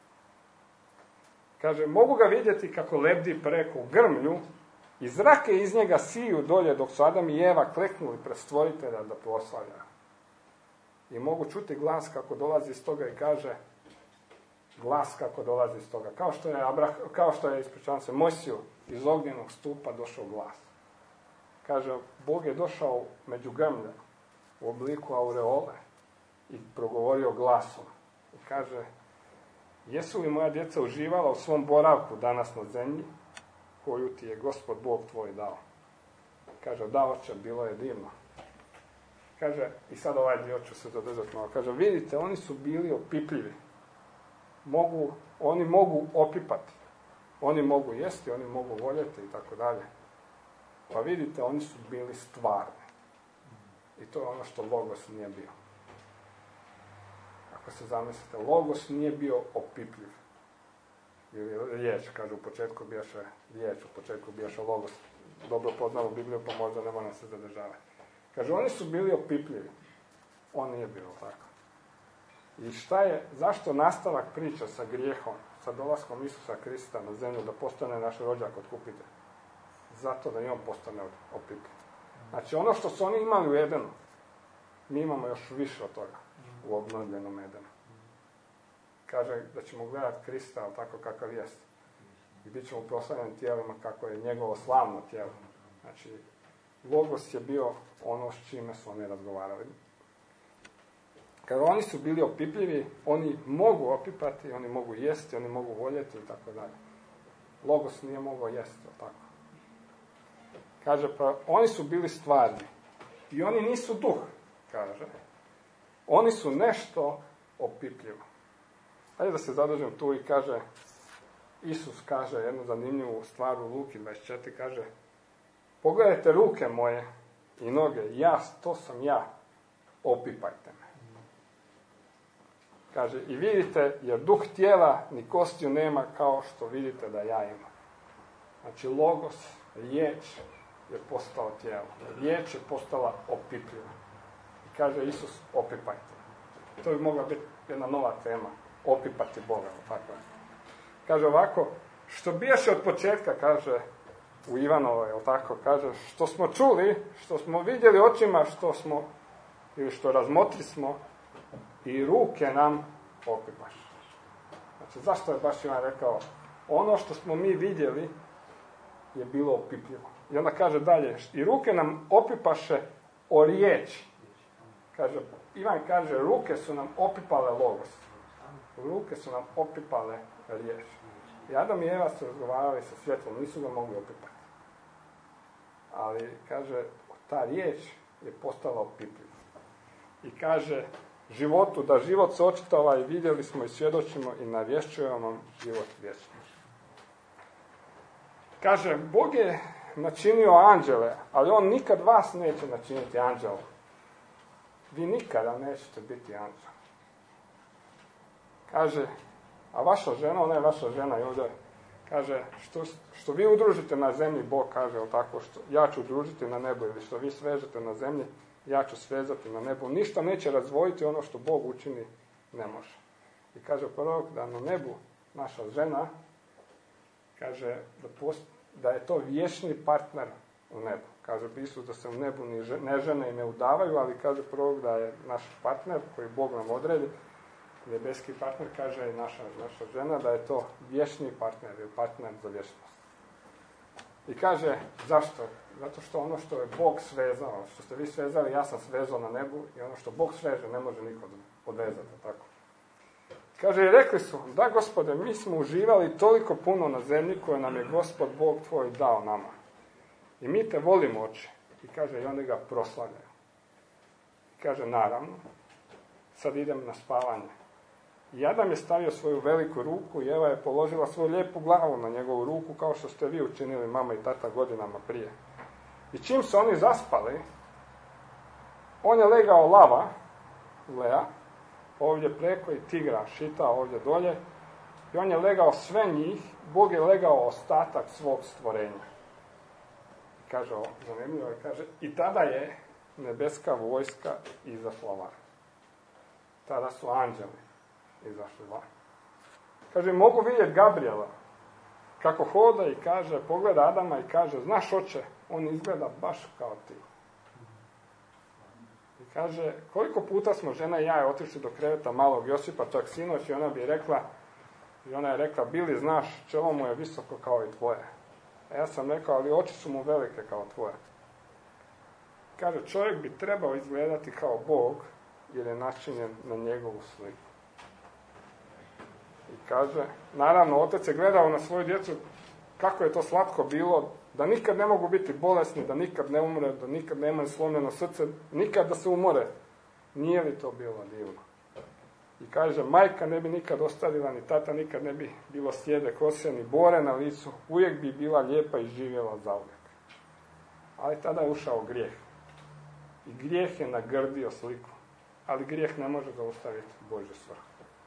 Kaže, mogu ga vidjeti kako lebdi preko grmlju i zrake iz njega siju dolje dok su Adam i Eva kleknuli pred stvoritelja da proslavlja. I mogu čuti glas kako dolazi iz toga i kaže, glas kako dolazi iz toga. Kao što je, Abrah, kao što je ispričavam se, Mojsiju iz ognjenog stupa došao glas. Kaže, Bog je došao među grmlje u obliku aureole i progovorio glasom. I kaže, jesu li moja djeca uživala u svom boravku danas na zemlji koju ti je Gospod Bog tvoj dao? Kaže, da, oče, bilo je divno. Kaže, i sad ovaj dio ću se zadržati malo. Kaže, vidite, oni su bili opipljivi. Mogu, oni mogu opipati. Oni mogu jesti, oni mogu voljeti i tako dalje. Pa vidite, oni su bili stvarni. I to je ono što logos nije bio. Ako se zamislite, logos nije bio opipljiv. Ili riječ, kaže, u početku bijaše riječ, u početku bijaše logos. Dobro poznalo Bibliju, pa možda ne moram se zadržavati. Kaže, oni su bili opipljivi. On nije bilo tako. I šta je, zašto nastavak priča sa grijehom, sa dolaskom Isusa Krista na zemlju, da postane naš rođak otkupitelj? Zato da i on postane opipljiv. Znači, ono što su oni imali u Edenu, mi imamo još više od toga u obnovljenom Edenu. Kaže da ćemo gledati Krista, ali tako kakav jest. I bit ćemo proslavljeni tijelima kako je njegovo slavno tijelo. Znači, logos je bio ono s čime su oni razgovarali. Kad oni su bili opipljivi, oni mogu opipati, oni mogu jesti, oni mogu voljeti i tako dalje. Logos nije mogao jesti, tako. Kaže, pa oni su bili stvarni. I oni nisu duh, kaže. Oni su nešto opipljivo. Ajde da se zadržim tu i kaže, Isus kaže jednu zanimljivu stvar u Luki dvadeset četiri, kaže, pogledajte ruke moje i noge, ja, to sam ja, opipajte me. Kaže, i vidite, jer duh tijela ni kostiju nema kao što vidite da ja imam. Znači, logos, riječ je postao tijelo. Riječ je postala opipljiva. I kaže Isus, opipajte. To bi mogla biti jedna nova tema. Opipati Boga. Tako je. Kaže ovako, što bijaše od početka, kaže u Ivanovoj, jel tako, kaže, što smo čuli, što smo vidjeli očima, što smo, ili što razmotri smo, i ruke nam opipaš. Znači, zašto je baš Ivan rekao, ono što smo mi vidjeli je bilo opipljivo. I onda kaže dalje, i ruke nam opipaše o riječi. Kaže, Ivan kaže, ruke su nam opipale logos. Ruke su nam opipale riječ. I Adam i Eva su razgovarali sa svjetlom, nisu ga mogli opipati. Ali, kaže, ta riječ je postala opipljiva. I kaže, životu, da život se očitava i vidjeli smo i svjedočimo i navješćujemo vam život vječni. Kaže, Bog je načinio anđele, ali on nikad vas neće načiniti anđelom. vi nikada nećete biti anđel. Kaže, a vaša žena, ona je vaša žena i ovdje kaže, što, što vi udružite na zemlji, Bog kaže, ali tako, što ja ću udružiti na nebu, ili što vi svežete na zemlji, ja ću svezati na nebu. Ništa neće razvojiti ono što Bog učini, ne može. I kaže prorok da na nebu naša žena, kaže da, post, da je to vječni partner u nebu. Kaže Isus da se u nebu ne žene i ne udavaju, ali kaže prorok da je naš partner koji Bog nam odredi, nebeski partner, kaže i naša, naša žena, da je to vječni partner, ili partner za vječnost. I kaže, zašto? Zato što ono što je Bog svezao, što ste vi svezali, ja sam svezao na nebu, i ono što Bog sveže ne može niko odvezati, tako. Kaže, i rekli su, da Gospode, mi smo uživali toliko puno na zemlji koje nam je Gospod Bog tvoj dao nama. I mi te volimo, oče. I kaže, i oni ga proslavljaju. I kaže, naravno, sad idem na spavanje. I Adam je stavio svoju veliku ruku i Eva je položila svoju lijepu glavu na njegovu ruku, kao što ste vi učinili, mama i tata, godinama prije. I čim su oni zaspali, on je legao lava, Lea, ovdje preko i tigra šita ovdje dolje, i on je legao sve njih, Bog je legao ostatak svog stvorenja. I kaže ovo, zanimljivo je, kaže, i tada je nebeska vojska izašla van. Tada su anđeli izašli van. Kaže, mogu vidjeti Gabriela kako hoda i kaže, pogleda Adama i kaže, znaš oče, on izgleda baš kao ti. I kaže, koliko puta smo žena i ja otišli do kreveta malog Josipa, čak sinoć, i ona bi rekla, i ona je rekla, Bili, znaš, čelo mu je visoko kao i tvoje. A ja sam rekao, ali oči su mu velike kao tvoje. Kaže, čovjek bi trebao izgledati kao Bog, jer je načinjen na njegovu sliku. I kaže, naravno, otac je gledao na svoju djecu kako je to slatko bilo, da nikad ne mogu biti bolesni, da nikad ne umre, da nikad nemaju slomljeno srce, nikad da se umore. Nije li to bilo divno? I kaže, majka ne bi nikad ostavila, ni tata nikad ne bi bilo sjede kose, ni bore na licu, uvijek bi bila lijepa i živjela zauvijek. Ali tada je ušao grijeh. I grijeh je nagrdio sliku. Ali grijeh ne može zaustaviti Božju svrhu.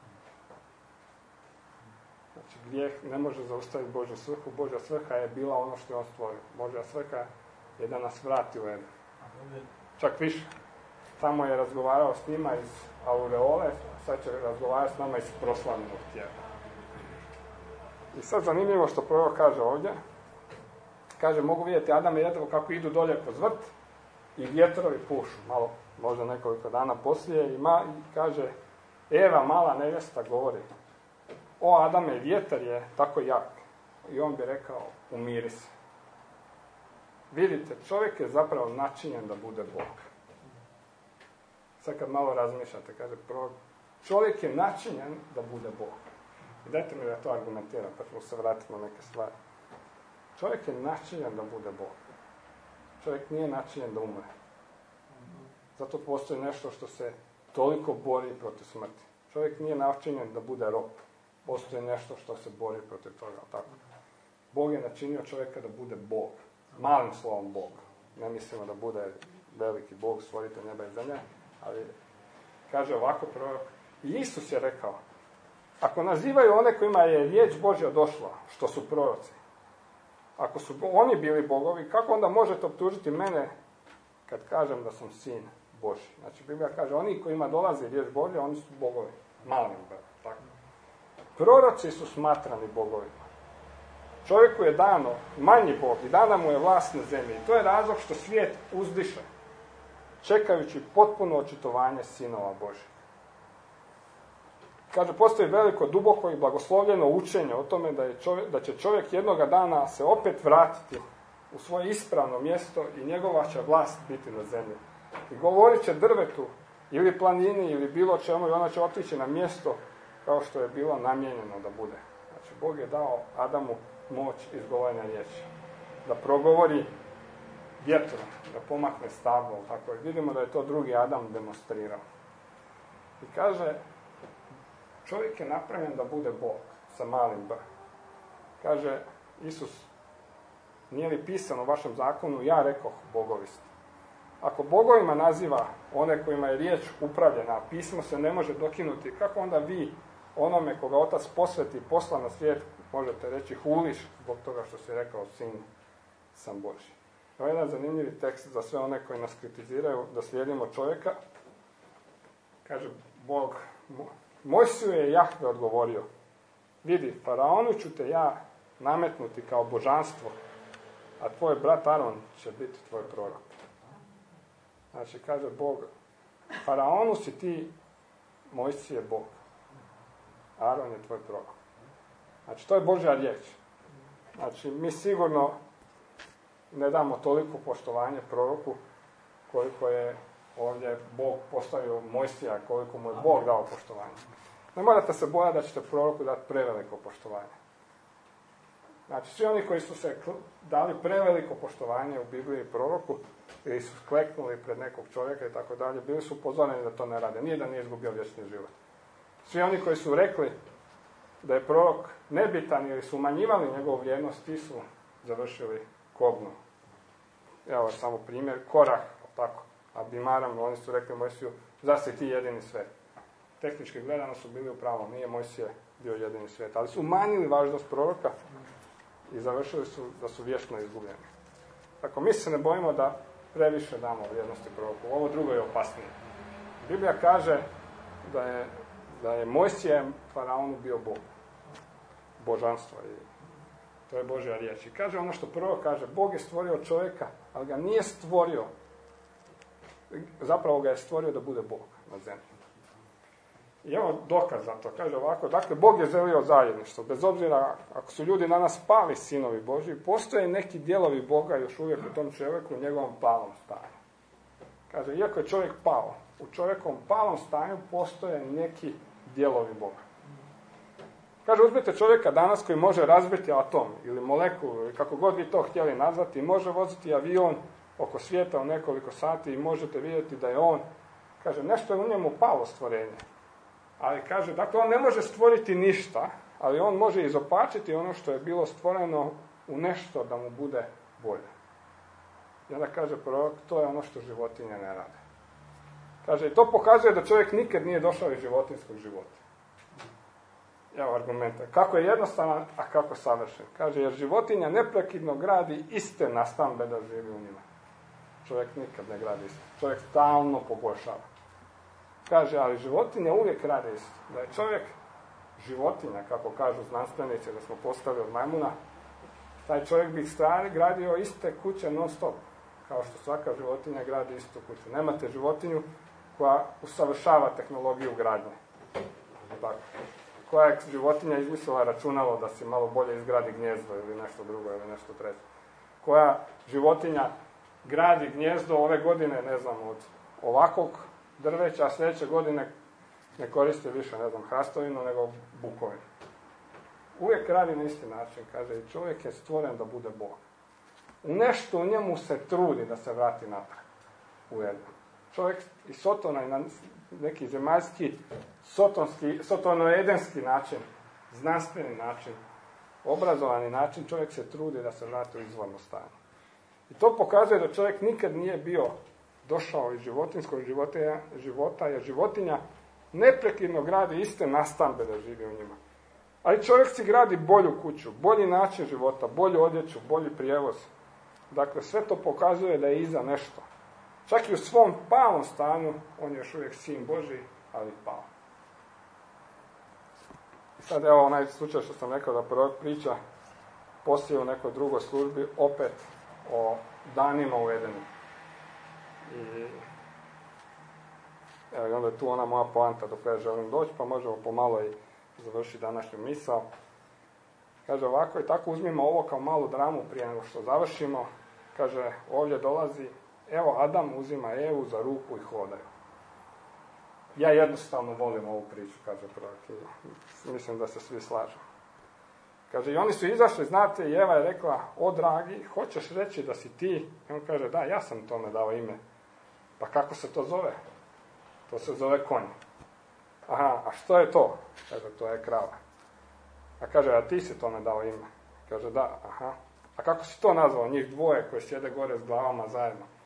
Znači, grijeh ne može zaustaviti Božju svrhu. Božja svrha je bila ono što je on stvorio. Božja svrha je da nas vrati u Eden. Čak više. Tamo je razgovarao s njima iz aureole, sad će razgovarati s nama iz proslavljenog tijela. I sad zanimljivo što prvo kaže ovdje. Kaže, mogu vidjeti Adam i Evu kako idu dolje kroz vrt i vjetrovi pušu. Malo, možda nekoliko dana poslije. I, ma, i kaže, Eva, mala nevjesta, govori, o Adame, vjetar je tako jak. I on bi rekao, umiri se. Vidite, čovjek je zapravo načinjen da bude Bog. Sad kad malo razmišljate, kaže prvo, čovjek je načinjen da bude Bog. I dajte mi da to argumentiram, pa ćemo se vratiti na neke stvari. Čovjek je načinjen da bude Bog. Čovjek nije načinjen da umre. Zato postoji nešto što se toliko bori protiv smrti. Čovjek nije načinjen da bude rob. Postoji nešto što se bori protiv toga. Tako. Bog je načinio čovjeka da bude Bog. Malim slovom Bog. Ne mislimo da bude veliki Bog, stvoritelj neba i zemlje, ali kaže ovako prorok. I Isus je rekao, ako nazivaju one kojima je riječ Božja došla, što su proroci, ako su oni bili bogovi, kako onda možete optužiti mene kad kažem da sam sin Božji? Znači, Biblija kaže, oni kojima dolazi riječ Božja, oni su bogovi. Malim, tako. Proroci su smatrani bogovima. Čovjeku je dano manji Bog i dana mu je vlast na zemlji. I to je razlog što svijet uzdiše, čekajući potpuno očitovanje sinova Božjih. Kaže, postoji veliko, duboko i blagoslovljeno učenje o tome da, je čovjek, da će čovjek jednoga dana se opet vratiti u svoje ispravno mjesto i njegova će vlast biti na zemlji. I govorit će drvetu ili planini ili bilo čemu i ona će otići na mjesto kao što je bilo namijenjeno da bude. Znači, Bog je dao Adamu moć izgovorene riječi. Da progovori vjetrom, da pomakne stablo. Tako. I vidimo da je to drugi Adam demonstrirao. I kaže, čovjek je napravljen da bude Bog sa malim b. Kaže Isus, nije li pisano u vašem zakonu, ja rekoh bogovi ste. ako bogovima naziva one kojima je riječ upravljena, a pismo se ne može dokinuti, kako onda vi onome koga otac posveti, posla na svijet, možete reći huliš zbog toga što si rekao sin sam Božji. Ovo je jedan zanimljivi tekst za sve one koji nas kritiziraju da slijedimo čovjeka. Kaže Bog, Mojsiju je Jahve odgovorio, vidi, faraonu ću te ja nametnuti kao božanstvo, a tvoj brat Aron će biti tvoj prorok. Znači, kaže Bog, faraonu si ti, Mojsije Bog. Aron je tvoj prorok. Znači, to je Božja riječ. Znači, mi sigurno ne damo toliko poštovanje proroku koliko je ovdje Bog postavio Mojsija, koliko mu je Bog dao poštovanje. Ne morate se bojati da ćete proroku dati preveliko poštovanje. Znači, svi oni koji su se dali preveliko poštovanje u Bibliji proroku ili su kleknuli pred nekog čovjeka i tako dalje, bili su upozoreni da to ne rade. Nije da nije izgubio vječni život. Svi oni koji su rekli da je prorok nebitan ili su umanjivali njegovu vrijednost, ti su završili kobnu. Evo samo primjer, Korah, tako, Abimaram, oni su rekli Mojsiju, zar si ti jedini svet? Tehnički gledano su bili u pravom, nije Mojsije bio jedini svet, ali su umanjili važnost proroka i završili su da su vječno izgubljeni. Tako, mi se ne bojimo da previše damo vrijednosti proroku. Ovo drugo je opasnije. Biblija kaže da je, da je Mojsije faraonu bio Bog. Božanstvo. I to je Božja riječ. I kaže ono što prvo kaže, Bog je stvorio čovjeka, ali ga nije stvorio. Zapravo ga je stvorio da bude Bog na zemlji. I evo dokaz za to. Kaže ovako, dakle, Bog je želio zajedništvo. Bez obzira, ako su ljudi danas pali sinovi Božji, postoje neki dijelovi Boga još uvijek u tom čovjeku, u njegovom palom stanju. Kaže, iako je čovjek pao, u čovjekovom palom stanju postoje neki dijelovi Boga. Kaže, uzmite čovjeka danas koji može razbiti atom ili molekulu, ili kako god vi to htjeli nazvati, može voziti avion oko svijeta u nekoliko sati i možete vidjeti da je on, kaže, nešto je u njemu palo stvorenje. Ali kaže, dakle, on ne može stvoriti ništa, ali on može izopačiti ono što je bilo stvoreno u nešto da mu bude bolje. I onda kaže prorok, to je ono što životinje ne rade. Kaže, i to pokazuje da čovjek nikad nije došao iz životinjskog života. Evo argumente. Kako je jednostavan, a kako savršen. Kaže, jer životinja neprekidno gradi iste nastambe da živi u njima. Čovjek nikad ne gradi isto. Čovjek stalno poboljšava. Kaže, ali životinja uvijek rade isto. Da je čovjek životinja, kako kažu znanstvenici, da smo postali od majmuna, taj čovjek bi stvari gradio iste kuće non stop. Kao što svaka životinja gradi istu kuću. Nemate životinju koja usavršava tehnologiju gradnje. Tako. Koja je životinja izmislila računalo da si malo bolje izgradi gnjezdo ili nešto drugo ili nešto treće. Koja životinja gradi gnjezdo ove godine, ne znam, od ovakvog drveća, a sljedeće godine ne koriste više, ne znam, hrastovinu, nego bukovinu. Uvijek radi na isti način, kaže, i čovjek je stvoren da bude Bog. Nešto u njemu se trudi da se vrati natrag u jedno. Čovjek i Sotona i na neki zemaljski, sotonski, sotono-edenski način, znanstveni način, obrazovani način, čovjek se trudi da se vrati u izvorno stanje. I to pokazuje da čovjek nikad nije bio došao iz životinskog života, jer životinja neprekidno gradi iste nastambe da živi u njima. Ali čovjek si gradi bolju kuću, bolji način života, bolju odjeću, bolji prijevoz. Dakle, sve to pokazuje da je iza nešto. Čak i u svom palom stanju, on je još uvijek sin Božji, ali pao. I sad evo onaj slučaj što sam rekao da prorok priča poslije u nekoj drugoj službi opet o danima u Edenu. I evo, i onda je tu ona moja poanta do koje želim doći, pa možemo pomalo i završiti današnju misao. Kaže ovako, i tako uzmimo ovo kao malu dramu prije nego što završimo. Kaže, ovdje dolazi, evo Adam uzima Evu za ruku i hodaju. Ja jednostavno volim ovu priču, kaže prorok, i mislim da se svi slažemo. Kaže, i oni su izašli, znate, i Eva je rekla, o dragi, hoćeš reći da si ti? I on kaže, da, ja sam tome dao ime. Pa kako se to zove? To se zove konj. Aha, a što je to? Kaže, to je krava. A kaže, a ti si tome dao ime? Kaže, da, aha. A kako si to nazvao, njih dvoje koji sjede gore s glavama zajedno?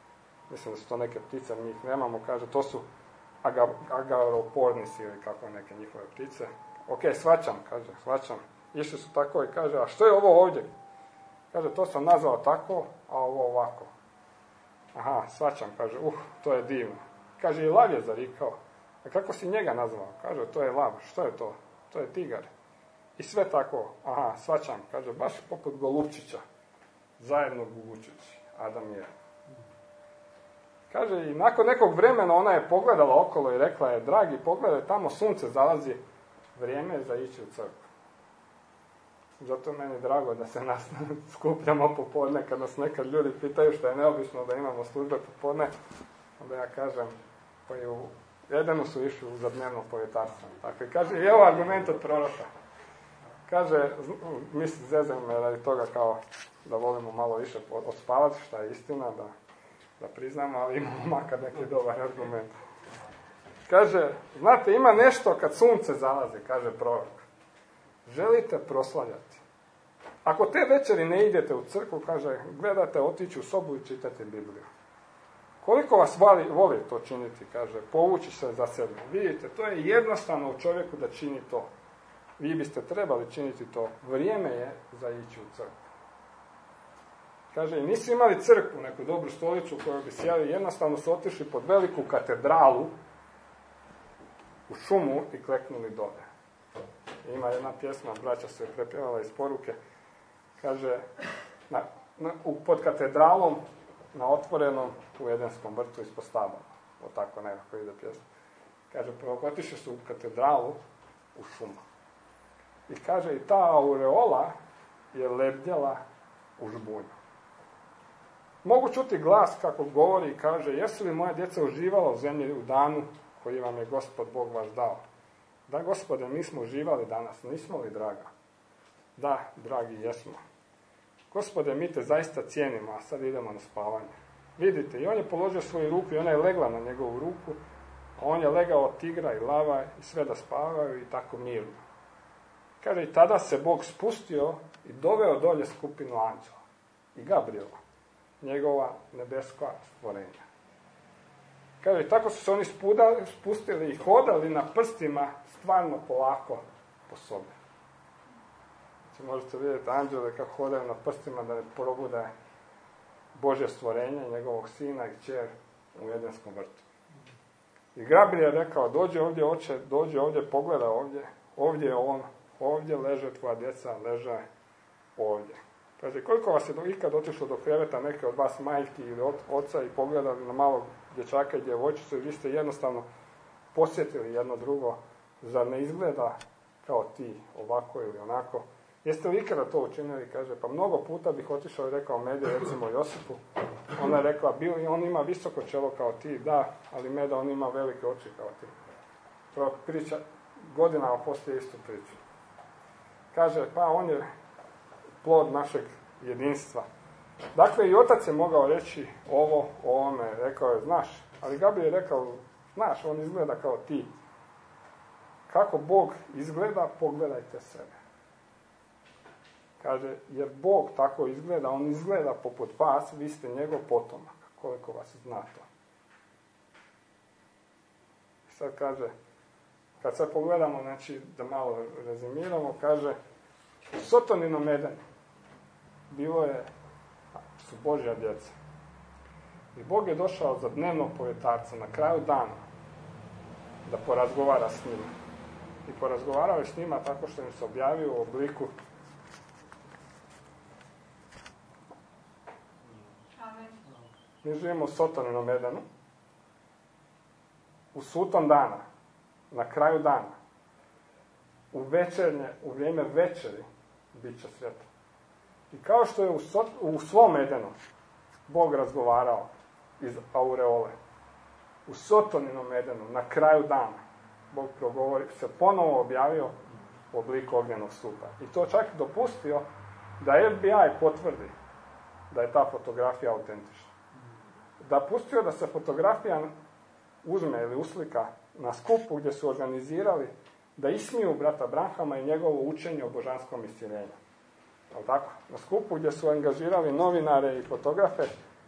mislim da su to neke ptice, mi ih nemamo, kaže, to su agaropornisi ili kako neke njihove ptice. Ok, shvaćam, kaže, shvaćam. Išli su tako i kaže, a što je ovo ovdje? Kaže, to sam nazvao tako, a ovo ovako. Aha, shvaćam, kaže, uh, to je divno. Kaže, i lav je zarikao. A kako si njega nazvao? Kaže, to je lav. Što je to? To je tigar. I sve tako, aha, shvaćam, kaže, baš poput golupčića. Zajedno gugučući. Adam je. Kaže, i nakon nekog vremena ona je pogledala okolo i rekla je, dragi, pogledaj, tamo sunce zalazi, vrijeme je za ići u crkvu. Zato je meni drago da se nas skupljamo popodne, kad nas nekad ljudi pitaju što je neobično da imamo službe popodne, onda ja kažem, pa i u Edenu su išli za dnevno povjetarstvo. Tako i kaže, i evo argument od proroka. Kaže, misli, zezem me radi toga kao da volimo malo više odspavati, što je istina, da, da priznamo, ali imamo makar neki dobar argument. Kaže, znate, ima nešto kad sunce zalazi, kaže prorok. Želite proslavljati. Ako te večeri ne idete u crkvu, kaže, gledate otići u sobu i čitati Bibliju. Koliko vas voli, voli to činiti, kaže, povući se za sebe. Vidite, to je jednostavno u čovjeku da čini to. Vi biste trebali činiti to. Vrijeme je za ići u crkvu. Kaže, i nisu imali crkvu, neku dobru stolicu u kojoj bi sjeli, jednostavno su otišli pod veliku katedralu u šumu i kleknuli dole. Ima jedna pjesma, braća su je prepjevala iz poruke, kaže, na, na, u, pod katedralom, na otvorenom, u Edenskom vrtu ispostavljeno. O tako nekako ide pjesma. Kaže, prvo otišli su u katedralu, u šumu. I kaže, i ta aureola je lebdjela u žbunju. Mogu čuti glas kako govori i kaže, jesu li moja djeca uživala u zemlji u danu koji vam je Gospod Bog vaš dao? Da, Gospode, mi smo uživali danas, nismo li, draga? Da, dragi, jesmo. Gospode, mi te zaista cijenimo, a sad idemo na spavanje. Vidite, i on je položio svoju ruku i ona je legla na njegovu ruku, a on je legao od tigra i lava i sve da spavaju i tako mirno. Kaže, i tada se Bog spustio i doveo dolje skupinu anđela i Gabriela, njegova nebeska stvorenja. Kaže, i tako su se oni spustili i hodali na prstima stvarno polako po sobi. Znači, možete vidjeti anđele kako hodaju na prstima da ne probude Božje stvorenje, njegovog sina i kćer u Edenskom vrtu. I Gabriel je rekao, dođi ovdje oče, dođi ovdje, pogledaj ovdje, ovdje je on, ovdje leže tvoja djeca, leže ovdje. Kaže, koliko vas je ikad otišlo do kreveta neke od vas majki ili od oca i pogledali na malog dječaka i djevojčicu i vi ste jednostavno posjetili jedno drugo, zar ne izgleda kao ti, ovako ili onako? Jeste li ikada to učinili? Kaže, pa mnogo puta bih otišao i rekao Medi, recimo Josipu. Ona je rekla, Bili, on ima visoko čelo kao ti, da, ali Meda, on ima velike oči kao ti. To priča, godinama poslije istu priču. Kaže, pa on je plod našeg jedinstva. Dakle, i otac je mogao reći ovo, o ovome, rekao je, znaš, ali Gabriel je rekao, znaš, on izgleda kao ti. Kako Bog izgleda, pogledajte sebe. Kaže, jer Bog tako izgleda, on izgleda poput vas, vi ste njegov potomak, koliko vas zna to. I sad kaže, kad sad pogledamo, znači, da malo rezimiramo, kaže, u Sotoninom Edenu bilo je, su Božja djeca. I Bog je došao za dnevnog povjetarca na kraju dana da porazgovara s njima. I porazgovarao je s njima tako što im se objavio u obliku Mi živimo u Sotoninom Edenu, u sutom dana, na kraju dana, u večernje, u vrijeme večeri, bit će svjetlo. I kao što je u, sot, u svom Edenu Bog razgovarao iz aureole, u Sotoninom Edenu, na kraju dana, Bog progovori, se ponovo objavio u obliku ognjenog stupa. I to čak dopustio da F B I potvrdi da je ta fotografija autentična. Da pustio da se fotografija uzme ili uslika na skupu gdje su organizirali da ismiju brata Branhama i njegovo učenje o božanskom iscjeljenju. Ali tako? Na skupu gdje su angažirali novinare i fotografe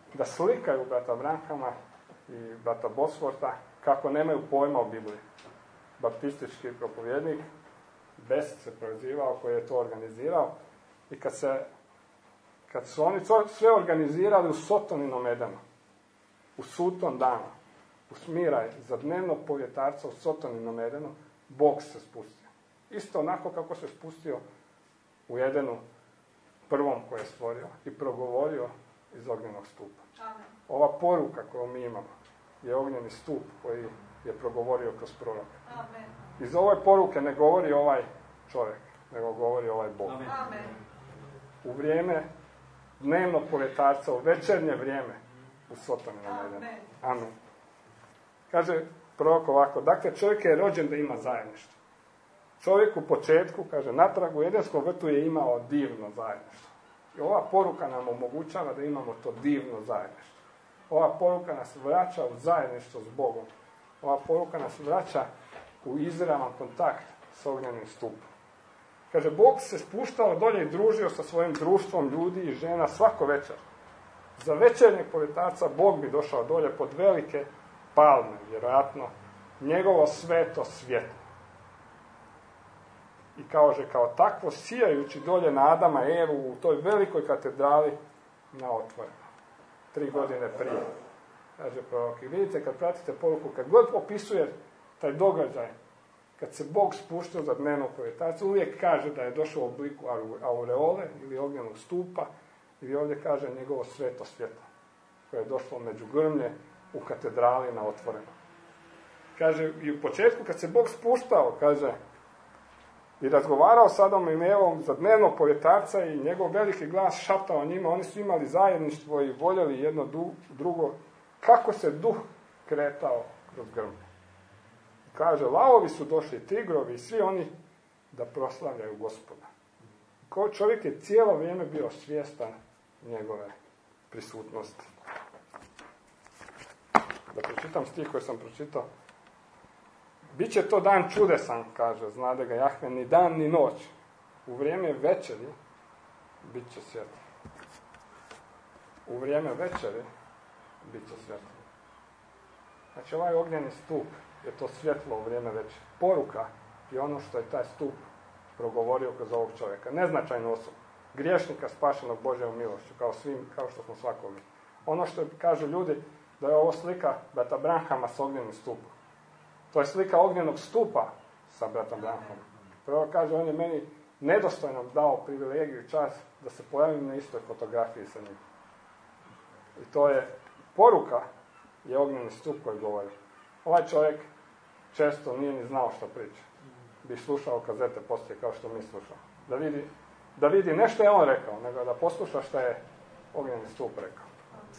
da slikaju brata Branhama i brata Bosworta kako nemaju pojma o Bibliji. Baptistički propovjednik, Best se prozivao, koji je to organizirao, i kad, se, kad su oni to sve organizirali u Sotoninom Edenu, u sutom danu, u smiraj za dnevnog povjetarca u Sotoninom Edenu, Bog se spustio. Isto onako kako se spustio u Edenu prvom koje je stvorio i progovorio iz ognjenog stupa. Amen. Ova poruka koju mi imamo je ognjeni stup koji je progovorio kroz proroka. Amen. Iz ove poruke ne govori ovaj čovjek, nego govori ovaj Bog. Amen. U vrijeme dnevnog povjetarca, u večernje vrijeme, u Sotoninom Edenu. Amen. Amen. Kaže prorok ovako, dakle čovjek je rođen da ima zajedništvo. Čovjek u početku, kaže, natrag u Edenskom vrtu je imao divno zajedništvo. I ova poruka nam omogućava da imamo to divno zajedništvo. Ova poruka nas vraća u zajedništvo s Bogom. Ova poruka nas vraća u izravan kontakt s ognjenim stupom. Kaže, Bog se spuštao dolje i družio sa svojim društvom ljudi i žena svako večer. Za večernjeg povjetarca Bog bi došao dolje pod velike palme, vjerojatno, njegovo sveto svjetlo. I kaže, kao takvo sijajući dolje na Adama i Evu u toj velikoj katedrali na otvoreno. Tri godine prije. Kaže prorok. I vidite, kad pratite poruku, kad god opisuje taj događaj, kad se Bog spuštao za dnevnog povjetarca, uvijek kaže da je došao u obliku aureole ili ognjenog stupa, ili ovdje kaže njegovo sveto svjetlo, koje je došlo među grmlje u katedrali na otvoreno. Kaže, i u početku kad se Bog spuštao, kaže, i razgovarao s Adamom i Evom za dnevnog povjetarca i njegov veliki glas šaptao njima, oni su imali zajedništvo i voljeli jedno drugo, kako se duh kretao kroz grmlje. Kaže, lavovi su došli, tigrovi i svi oni da proslavljaju Gospoda. Ko čovjek je cijelo vrijeme bio svjestan njegove prisutnosti. Da pročitam stih koji sam pročitao. Biće to dan čudesan, kaže, znade ga Jahve, ni dan ni noć. U vrijeme večeri bit će svjetlo. U vrijeme večeri bit će svjetlo. Znači, ovaj ognjeni stup je to svjetlo u vrijeme večeri. Poruka je ono što je taj stup progovorio kroz ovog čovjeka. Neznačajnu osobu. Griješnika spašenog Božjom milošću, kao svim, kao što smo svakovi. Ono što kažu ljudi, da je ovo slika brata Branhama s ognjenim stupom. To je slika ognjenog stupa sa bratom Branhamom. Prvo kaže, on je meni nedostojno dao privilegiju i čast da se pojavim na istoj fotografiji sa njim. I to je poruka, je ognjeni stup koji govori. Ovaj čovjek često nije ni znao što priča. Bi slušao kazete poslije kao što mi slušamo. Da vidi, da vidi ne što je on rekao, nego da posluša što je ognjeni stup rekao.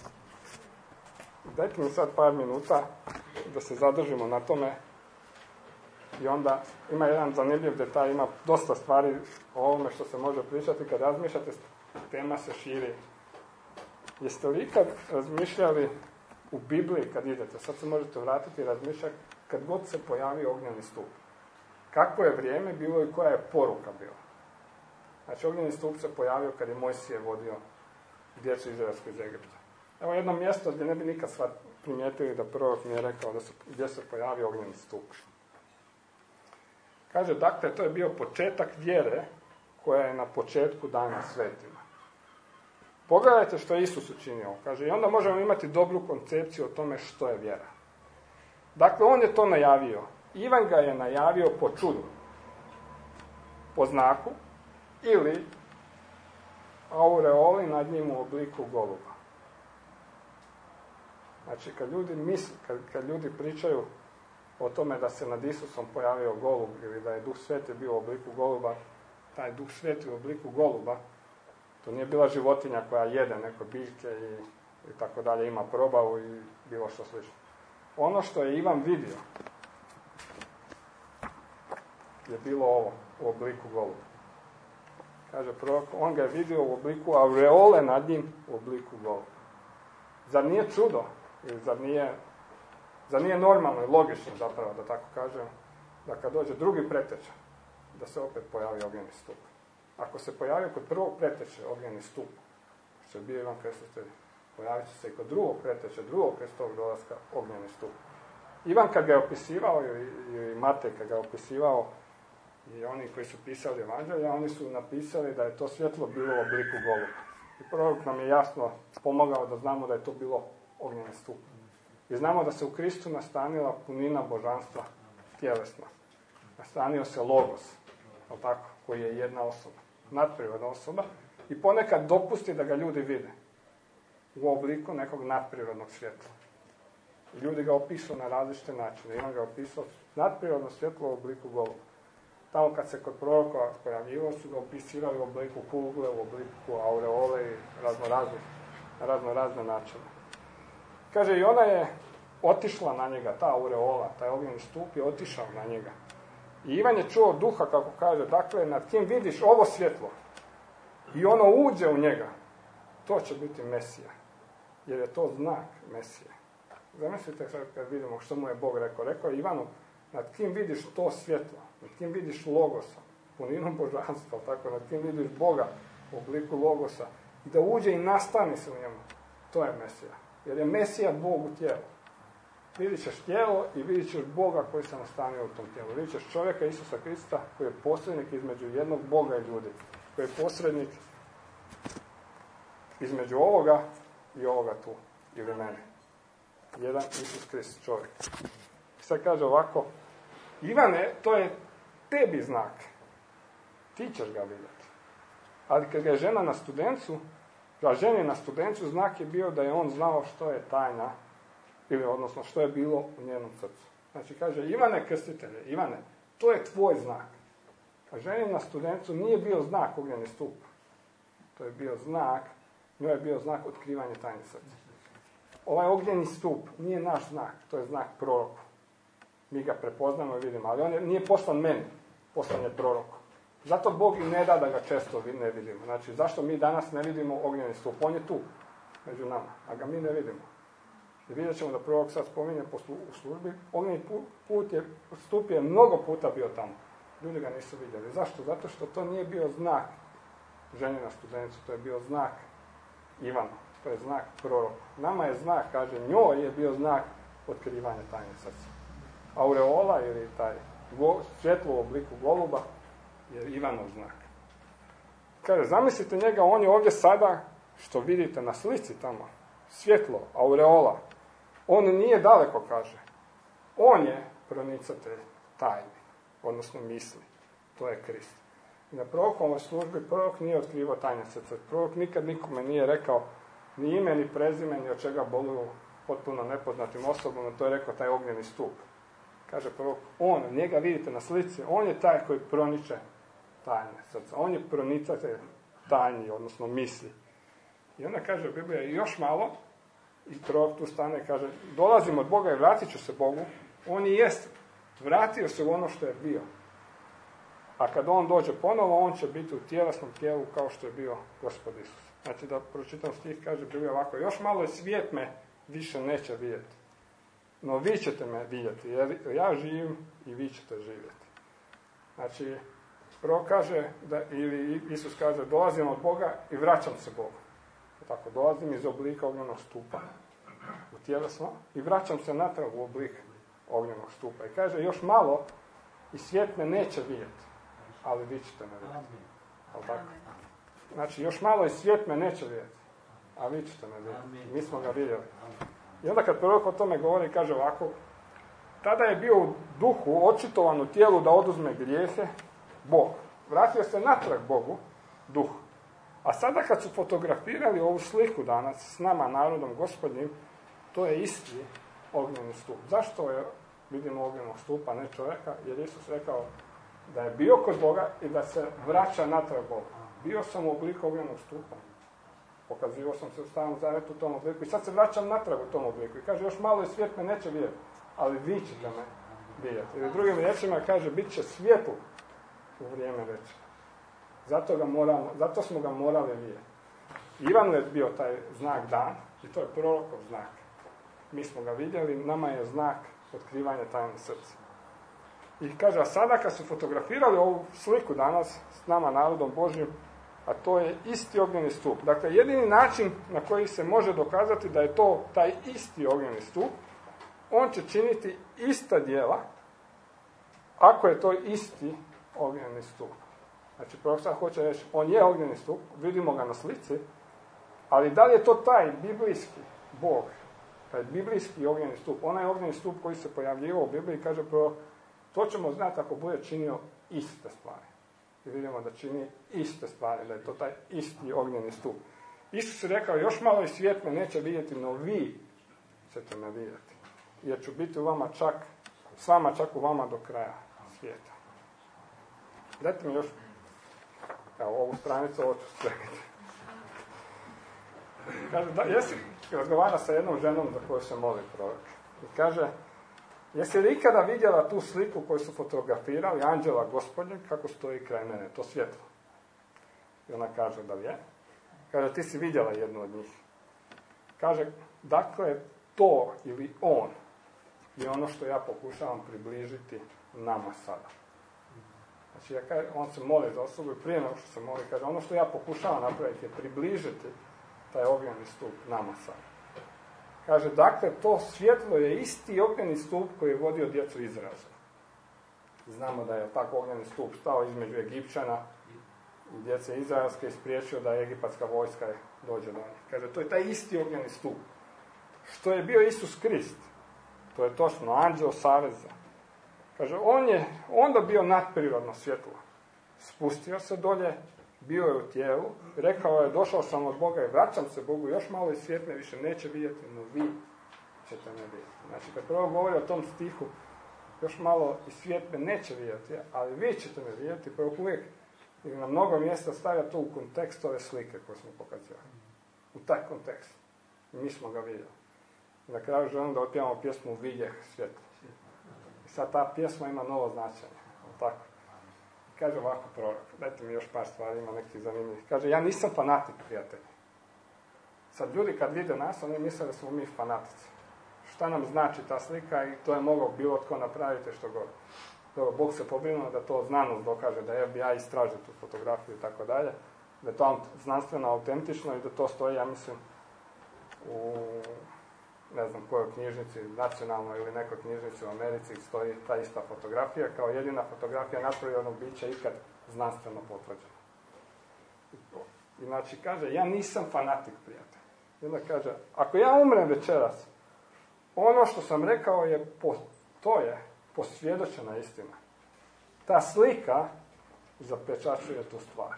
Dajte mi sad par minuta da se zadržimo na tome. I onda ima jedan zanimljiv detalj, ima dosta stvari o ovome što se može pričati. Kad razmišljate, tema se širi. Jeste li ikad razmišljali u Bibliji kad idete? Sad se možete vratiti i razmišljati kad god se pojavi ognjeni stup. Kakvo je vrijeme bilo i koja je poruka bila? Znači, ognjeni stup se pojavio kad je Mojsije vodio djecu izraelsku iz Egipta. Evo jedno mjesto gdje ne bi nikad sva primijetili da prorok mi je rekao da se, gdje se pojavio ognjeni stup. Kaže, dakle, to je bio početak vjere koja je na početku dana svetima. Pogledajte što je Isus učinio. Kaže, i onda možemo imati dobru koncepciju o tome što je vjera. Dakle, on je to najavio. Ivan ga je najavio po čudu, po znaku, ili aureoli nad njim u obliku goluba. Znači, kad ljudi misle, kad, kad ljudi pričaju o tome da se nad Isusom pojavio golub ili da je Duh Sveti bio u obliku goluba, taj Duh Sveti u obliku goluba, to nije bila životinja koja jede neko biljke i, i tako dalje, ima probavu i bilo što slično. Ono što je Ivan vidio je bilo ovo, u obliku goluba. Kaže prorok, on ga je vidio u obliku aureole nad njim u obliku goluba. Zar nije čudo? Ili zar nije, zar nije normalno i logično zapravo, da tako kažem, da kad dođe drugi preteča, da se opet pojavi ognjeni stup. Ako se pojavio kod prvog preteče ognjeni stup, što je bio Ivan Krstitelj, pojavit će se i kod drugog preteče, drugog Kristovog dolaska ognjeni stup. Ivan kad ga je opisivao, i Matej kad ga je opisivao, i oni koji su pisali evanđelja, oni su napisali da je to svjetlo bilo u obliku goluba. I prorok nam je jasno pomogao da znamo da je to bilo ognjeni stup. I znamo da se u Kristu nastanila punina božanstva tjelesna. Nastanio se Logos, tako, koji je jedna osoba, nadprirodna osoba, i ponekad dopusti da ga ljudi vide u obliku nekog nadprirodnog svjetla. Ljudi ga opisuju na različite načine. Ivan ga opisao nadprirodno svjetlo u obliku goluba. Tamo kad se kod proroka pojavljivao su ga opisivali u obliku kugle, u obliku aureole i razno razne, razno razne načine. Kaže, i ona je otišla na njega, ta aureola, taj ognjeni stup je otišao na njega. I Ivan je čuo duha, kako kaže, dakle, nad kim vidiš ovo svjetlo i ono uđe u njega, to će biti Mesija. Jer je to znak Mesije. Zamislite sad kad vidimo što mu je Bog rekao. Rekao je Ivanu, nad kim vidiš to svjetlo, nad kim vidiš Logosa, puninu božanstva, tako, nad kim vidiš Boga u obliku Logosa, i da uđe i nastani se u njemu, to je Mesija. Jer je Mesija Bog u tijelu. Vidit ćeš tijelo i vidit ćeš Boga koji se nastanio u tom tijelu. Vidit ćeš čovjeka Isusa Krista koji je posrednik između jednog Boga i ljudi. Koji je posrednik između ovoga i ovoga tu. Ili mene. Jedan Isus Krist čovjek. I sad kaže ovako, Ivane, to je tebi znak. Ti ćeš ga vidjeti. Ali kad ga je žena na studencu, a ženi na studencu znak je bio da je on znao što je tajna, ili odnosno što je bilo u njenom srcu. Znači kaže, Ivane krstitelje, Ivane, to je tvoj znak. A ženi na studencu nije bio znak ognjeni stup. To je bio znak, njoj je bio znak otkrivanja tajne srca. Ovaj ognjeni stup nije naš znak, to je znak proroku. Mi ga prepoznamo i vidimo, ali on je, nije poslan meni, poslan je proroku. Zato Bog i ne da da ga često ne vidimo. Znači, zašto mi danas ne vidimo ognjeni stup? On je tu, među nama, a ga mi ne vidimo. I vidjet ćemo da prorok sad spominje u službi, ognjeni put je, stup je mnogo puta bio tamo. Ljudi ga nisu vidjeli. Zašto? Zato što to nije bio znak ženi na studencu, to je bio znak Ivana, to je znak proroka. Nama je znak, kaže, njoj je bio znak otkrivanja tajne srca. Aureola ili taj go, svjetlo u obliku goluba je Ivanov znak. Kaže, zamislite njega, on je ovdje sada, što vidite na slici tamo, svjetlo, aureola. On nije daleko, kaže. On je pronicatelj tajni, odnosno misli. To je Krist. I na prorokovoj službi prorok nije otkrivao tajne srca. Prorok nikad nikome nije rekao ni ime, ni prezime, ni od čega boluju potpuno nepoznatim osobama. To je rekao taj ognjeni stup. Kaže prorok, on, njega vidite na slici, on je taj koji proniče tajne srca. On je pronicatelj tajni, odnosno misli. I onda kaže Biblija, još malo, i prorok tu stane i kaže, dolazim od Boga i vratit ću se Bogu. On i jest, vratio se u ono što je bio. A kad on dođe ponovo, on će biti u tjelesnom tijelu kao što je bio Gospod Isus. Znači da pročitam stih, kaže Biblija ovako, još malo i svijet me više neće vidjeti. No vi ćete me vidjeti, jer ja živim i vi ćete živjeti. Znači, prorok kaže, da, ili Isus kaže, dolazim od Boga i vraćam se Bogu. Tako, dolazim iz oblika ognjenog stupa u tjelesno i vraćam se natrag u oblik ognjenog stupa. I kaže, još malo i svijet me neće vidjeti, ali vi ćete me vidjeti. Ali tako? Znači, još malo i svijet me neće vidjeti, a vi ćete me vidjeti. Mi smo ga vidjeli. I onda kad prorok o tome govori, kaže ovako, tada je bio u duhu očitovan u tijelu da oduzme grijehe Bog. Vratio se natrag Bogu, duh. A sada kad su fotografirali ovu sliku danas s nama, narodom Gospodnjim, to je isti ognjeni stup. Zašto je, vidimo ognjenog stupa, ne čovjeka? Jer Isus rekao da je bio kod Boga i da se vraća natrag Boga. Bio sam u obliku ognjenog stupa. Pokazivao sam se u Starom Zavjetu u tom obliku i sad se vraćam natrag u tom obliku. I kaže, još malo i svijet me neće vidjeti, ali vi ćete me vidjeti. Ili drugim riječima kaže, bit će svjetlo u vrijeme večera. Zato, ga moramo, zato smo ga morali vidjeti. Ivanu je bio taj znak dan i to je prorokov znak. Mi smo ga vidjeli, nama je znak otkrivanja tajne srca. I kaže, a sada kad su fotografirali ovu sliku danas s nama, narodom Božjim, a to je isti ognjeni stup. Dakle, jedini način na koji se može dokazati da je to taj isti ognjeni stup, on će činiti ista djela ako je to isti ognjeni stup. Znači, prvo sad hoće reći, on je ognjeni stup, vidimo ga na slici, ali da li je to taj biblijski Bog, taj biblijski ognjeni stup, onaj ognjeni stup koji se pojavljivao u Bibliji, kaže prvo, to ćemo znati ako bude činio iste stvari. I vidimo da čini iste stvari, da je to taj isti ognjeni stup. Isus je rekao, još malo i svijet me neće vidjeti, no vi ćete me vidjeti. Jer ću biti u vama čak, s vama čak u vama do kraja svijeta. Dajte mi još, evo, ovu stranicu, ovo ću stregati. Kaže, da, jesi razgovara sa jednom ženom za koju se moli prorok. I kaže, jesi li ikada vidjela tu sliku koju su fotografirali anđela Gospodnjeg kako stoji kraj mene, to svjetlo? I ona kaže, da li je? Kaže, ti si vidjela jednu od njih. Kaže, dakle, to ili on je ono što ja pokušavam približiti nama sada. Znači, ja kaže, on se moli za osobu i prije nego što se moli, kaže, ono što ja pokušavam napraviti je približiti taj ognjeni stup nama sada. Kaže, dakle, to svjetlo je isti ognjeni stup koji je vodio djecu Izraela. Znamo da je tako ognjeni stup stao između Egipćana i djece izraelske i spriječio da egipatska vojska dođe do njih. Kaže, to je taj isti ognjeni stup. Što je bio Isus Krist, to je točno, anđeo saveza. Kaže, on je onda bio nadprirodno svjetlo. Spustio se dolje, bio je u tijelu, rekao je, došao sam od Boga i vraćam se Bogu, još malo i svijet me više neće vidjeti, no vi ćete me vidjeti. Znači, kad prvo govori o tom stihu, još malo i svijet me neće vidjeti, ali vi ćete me vidjeti, prvo uvijek i na mnogo mjesta stavlja to u kontekst ove slike koje smo pokazali. U taj kontekst. I mi smo ga vidjeli. I na kraju želim da otpjevamo pjesmu Vidjeh svjetlo. I sad ta pjesma ima novo značenje. Tako. Kaže ovako prorok, dajte mi još par stvari, ima nekih zanimljivih. Kaže, ja nisam fanatik, prijatelji. Sad ljudi kad vide nas, oni misle da smo mi fanatici. Šta nam znači ta slika i to je mogao bilo tko napraviti što god. Dobro, Bog se pobrinuo da to znanost dokaže, da F B I istraži tu fotografiju i tako dalje, da je to znanstveno autentično i da to stoji, ja mislim, u ne znam kojoj knjižnici, nacionalnoj ili nekoj knjižnici u Americi stoji ta ista fotografija, kao jedina fotografija nadprirodnog bića ikad znanstveno potvrđena. I znači kaže, ja nisam fanatik, prijatelj. I onda kaže, ako ja umrem večeras, ono što sam rekao je, po, to je posvjedočena istina. Ta slika zapečačuje tu stvar.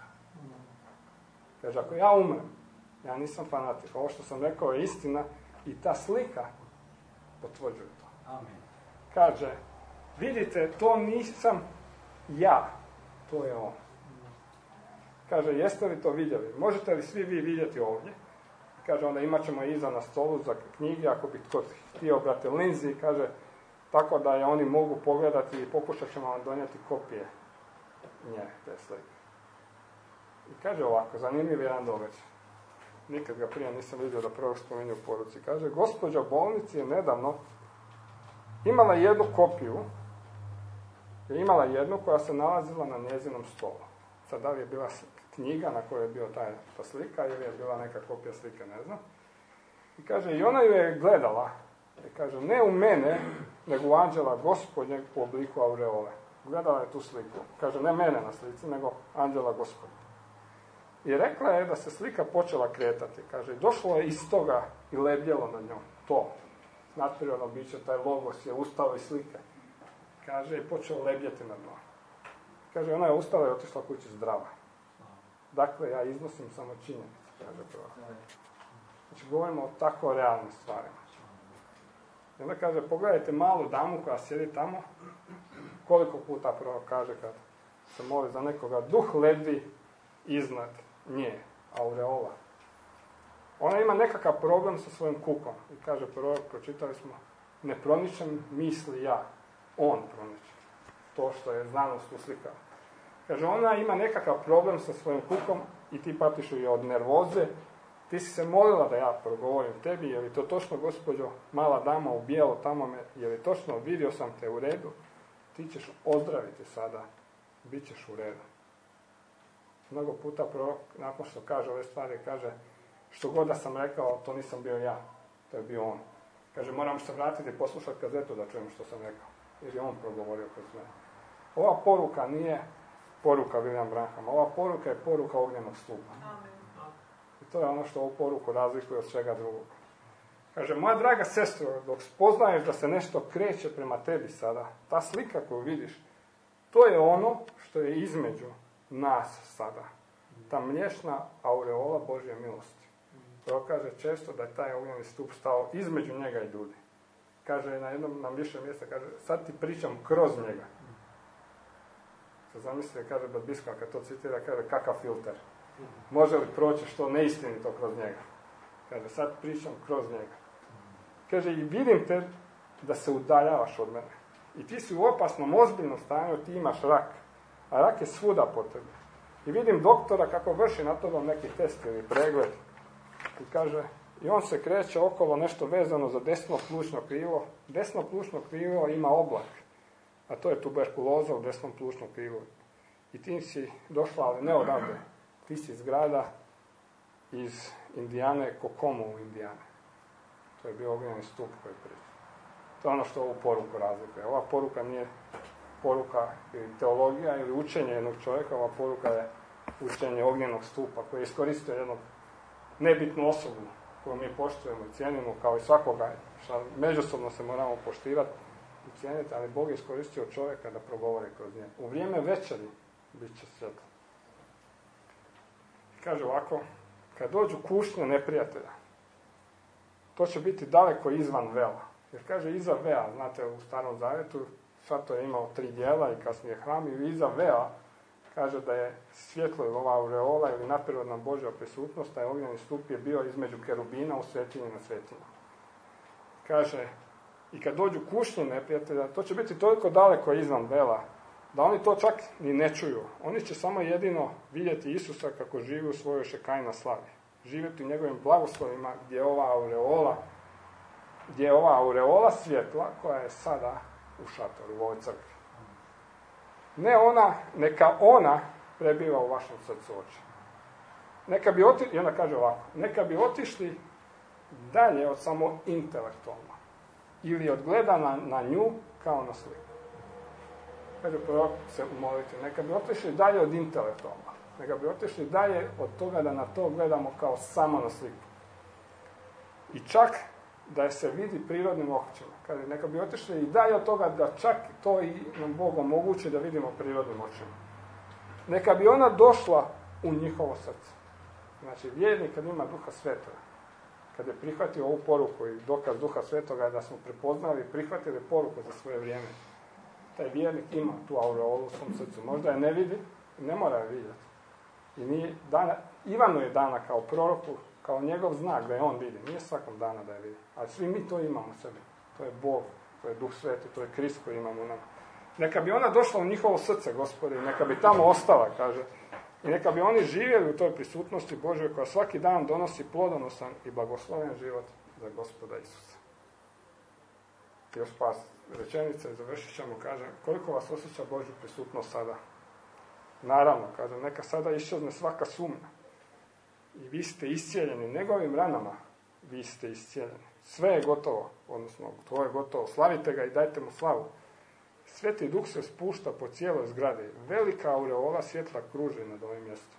Kaže, ako ja umrem, ja nisam fanatik, ovo što sam rekao je istina i ta slika potvrđuje to. Amen. Kaže, vidite, to nisam ja, to je on. Kaže, jeste li to vidjeli? Možete li svi vi vidjeti ovdje? Kaže, onda imat ćemo iza na stolu za knjige, ako bi tko htio, brate Linzi, kaže, tako da je oni mogu pogledati i pokušat ćemo vam donijeti kopije nje, te slike. I kaže ovako, zanimljiv jedan događaj. Nikad ga prije nisam vidio da prvo spominju u poruci. Kaže, gospođa bolnici je nedavno imala jednu kopiju, je imala jednu koja se nalazila na njezinom stolu. Sad, da li je bila knjiga na kojoj je bio taj, ta slika ili je bila neka kopija slike, ne znam. I kaže, i ona ju je gledala. I kaže, ne u mene, nego u anđela Gospodnjeg u obliku aureole. Gledala je tu sliku. Kaže, ne mene na slici, nego anđela Gospodnjeg. I rekla je da se slika počela kretati. Kaže, došlo je iz toga i lebljelo na njom. To, nadprirodno biće, taj logos je ustao iz slike. Kaže, i počeo lebljeti na njom. Kaže, ona je ustala i otišla kući zdrava. Dakle, ja iznosim samo činjenice, kaže prvo. Znači, govorimo o tako realnim stvarima. I onda kaže, pogledajte malu damu koja sjedi tamo, koliko puta prvo kaže kad se moli za nekoga, duh lebdi iznad nje, aureola. Ona ima nekakav problem sa svojim kukom. I kaže prvo, pročitali smo, ne proničem misli ja, on proniče. To što je znanost uslikao. Kaže, ona ima nekakav problem sa svojim kukom i ti patiš ju od nervoze. Ti si se molila da ja progovorim tebi, je li to točno, gospođo, mala dama u bijelo tamo me, je li točno, vidio sam te u redu, ti ćeš ozdraviti sada, bit ćeš u redu. Mnogo puta prorok, nakon što kaže ove stvari, kaže, što god da sam rekao, to nisam bio ja, to je bio on. Kaže, moram se vratiti i poslušati kazetu da čujem što sam rekao, jer je on progovorio kroz mene. Ova poruka nije poruka William Branhama, ova poruka je poruka ognjenog stupa. I to je ono što ovu poruku razlikuje od svega drugog. Kaže, moja draga sestro, dok spoznaješ da se nešto kreće prema tebi sada, ta slika koju vidiš, to je ono što je između nas sada. Ta mliječna aureola Božje milosti. To kaže često da je taj ognjeni stup stao između njega i ljudi. Kaže na jednom, na više mjesta, kaže, sad ti pričam kroz njega. Se zamislite, kaže Babisco, kad to citira, kaže, kakav filter. Može li proći što neistinito kroz njega? Kaže, sad pričam kroz njega. Kaže, i vidim te da se udaljavaš od mene. I ti si u opasnom, ozbiljnom stanju, ti imaš rak. A rak je svuda po tebi. I vidim doktora kako vrši na tobom neki test ili pregled. I kaže, i on se kreće okolo nešto vezano za desno plućno krivo. Desno plućno krivo ima oblak. A to je tuberkuloza u desnom plućnom krivu. I ti si došla, ali ne odavde. Ti si iz grada iz Indijane, Kokomo u Indijane. To je bio ognjeni stup koji priča. To je ono što ovu poruku razlikuje. Ova poruka nije poruka ili teologija ili učenje jednog čovjeka, ova poruka je učenje ognjenog stupa koji je iskoristio jednu nebitnu osobu koju mi poštujemo i cijenimo kao i svakoga, što međusobno se moramo poštivati i cijeniti, ali Bog je iskoristio čovjeka da progovori kroz nje. U vrijeme večeri bit će svjetlo. Kaže ovako, kad dođu kušnje neprijatelja, to će biti daleko izvan vela. Jer kaže iza vea, znate u Starom Zavjetu, Svato je imao tri dijela i kasnije hram, i iza vea kaže da je svjetlo ili ova aureola ili nadprirodna Božja prisutnost, taj ognjeni stup je bio između kerubina u svetinji na svetinji. Kaže, i kad dođu kušnje neprijatelja, to će biti toliko daleko izvan vela, da oni to čak ni ne čuju. Oni će samo jedino vidjeti Isusa kako živi u svojoj šekajna slavi. Živjeti u njegovim blagoslovima gdje je ova aureola, gdje je ova aureola svjetla koja je sada u šatoru, u ovoj crkvi. Ne ona, neka ona prebiva u vašem srcu oči. Neka bi otišli, i onda kaže ovako, neka bi otišli dalje od samo intelektualno. Ili od gledana na nju kao na sliku. Kaže prorok se umoliti, neka bi otišli dalje od intelektualno. Neka bi otišli dalje od toga da na to gledamo kao samo na sliku. I čak da je se vidi prirodnim očima. Kaže, neka bi otišli i dalje od toga da čak to i nam Bog omogući da vidimo prirodnim očima. Neka bi ona došla u njihovo srce. Znači, vjernik kad ima Duha Svetoga, kad je prihvatio ovu poruku i dokaz Duha Svetoga je da smo prepoznali i prihvatili poruku za svoje vrijeme. Taj vjernik ima tu aureolu u svom srcu. Možda je ne vidi, ne mora je vidjeti. I nije dana, Ivanu je dana kao proroku, kao njegov znak da je on vidi. Nije svakom dana da je vidi. Ali svi mi to imamo u sebi. To je Bog, to je Duh Sveti, to je Krist koji imamo u nama. Neka bi ona došla u njihovo srce, Gospode, i neka bi tamo ostala, kaže. I neka bi oni živjeli u toj prisutnosti Božoj koja svaki dan donosi plodonosan i blagosloven život za Gospoda Isusa. Još pas rečenice, završit ćemo, kaže, koliko vas osjeća Božju prisutnost sada? Naravno, kaže, neka sada iščezne svaka sumnja. I vi ste iscijeljeni njegovim ranama, vi ste iscijeljeni. Sve je gotovo, odnosno to je gotovo. Slavite ga i dajte mu slavu. Sveti Duh se spušta po cijeloj zgradi. Velika aureola svjetla kruži nad ovim mjestom.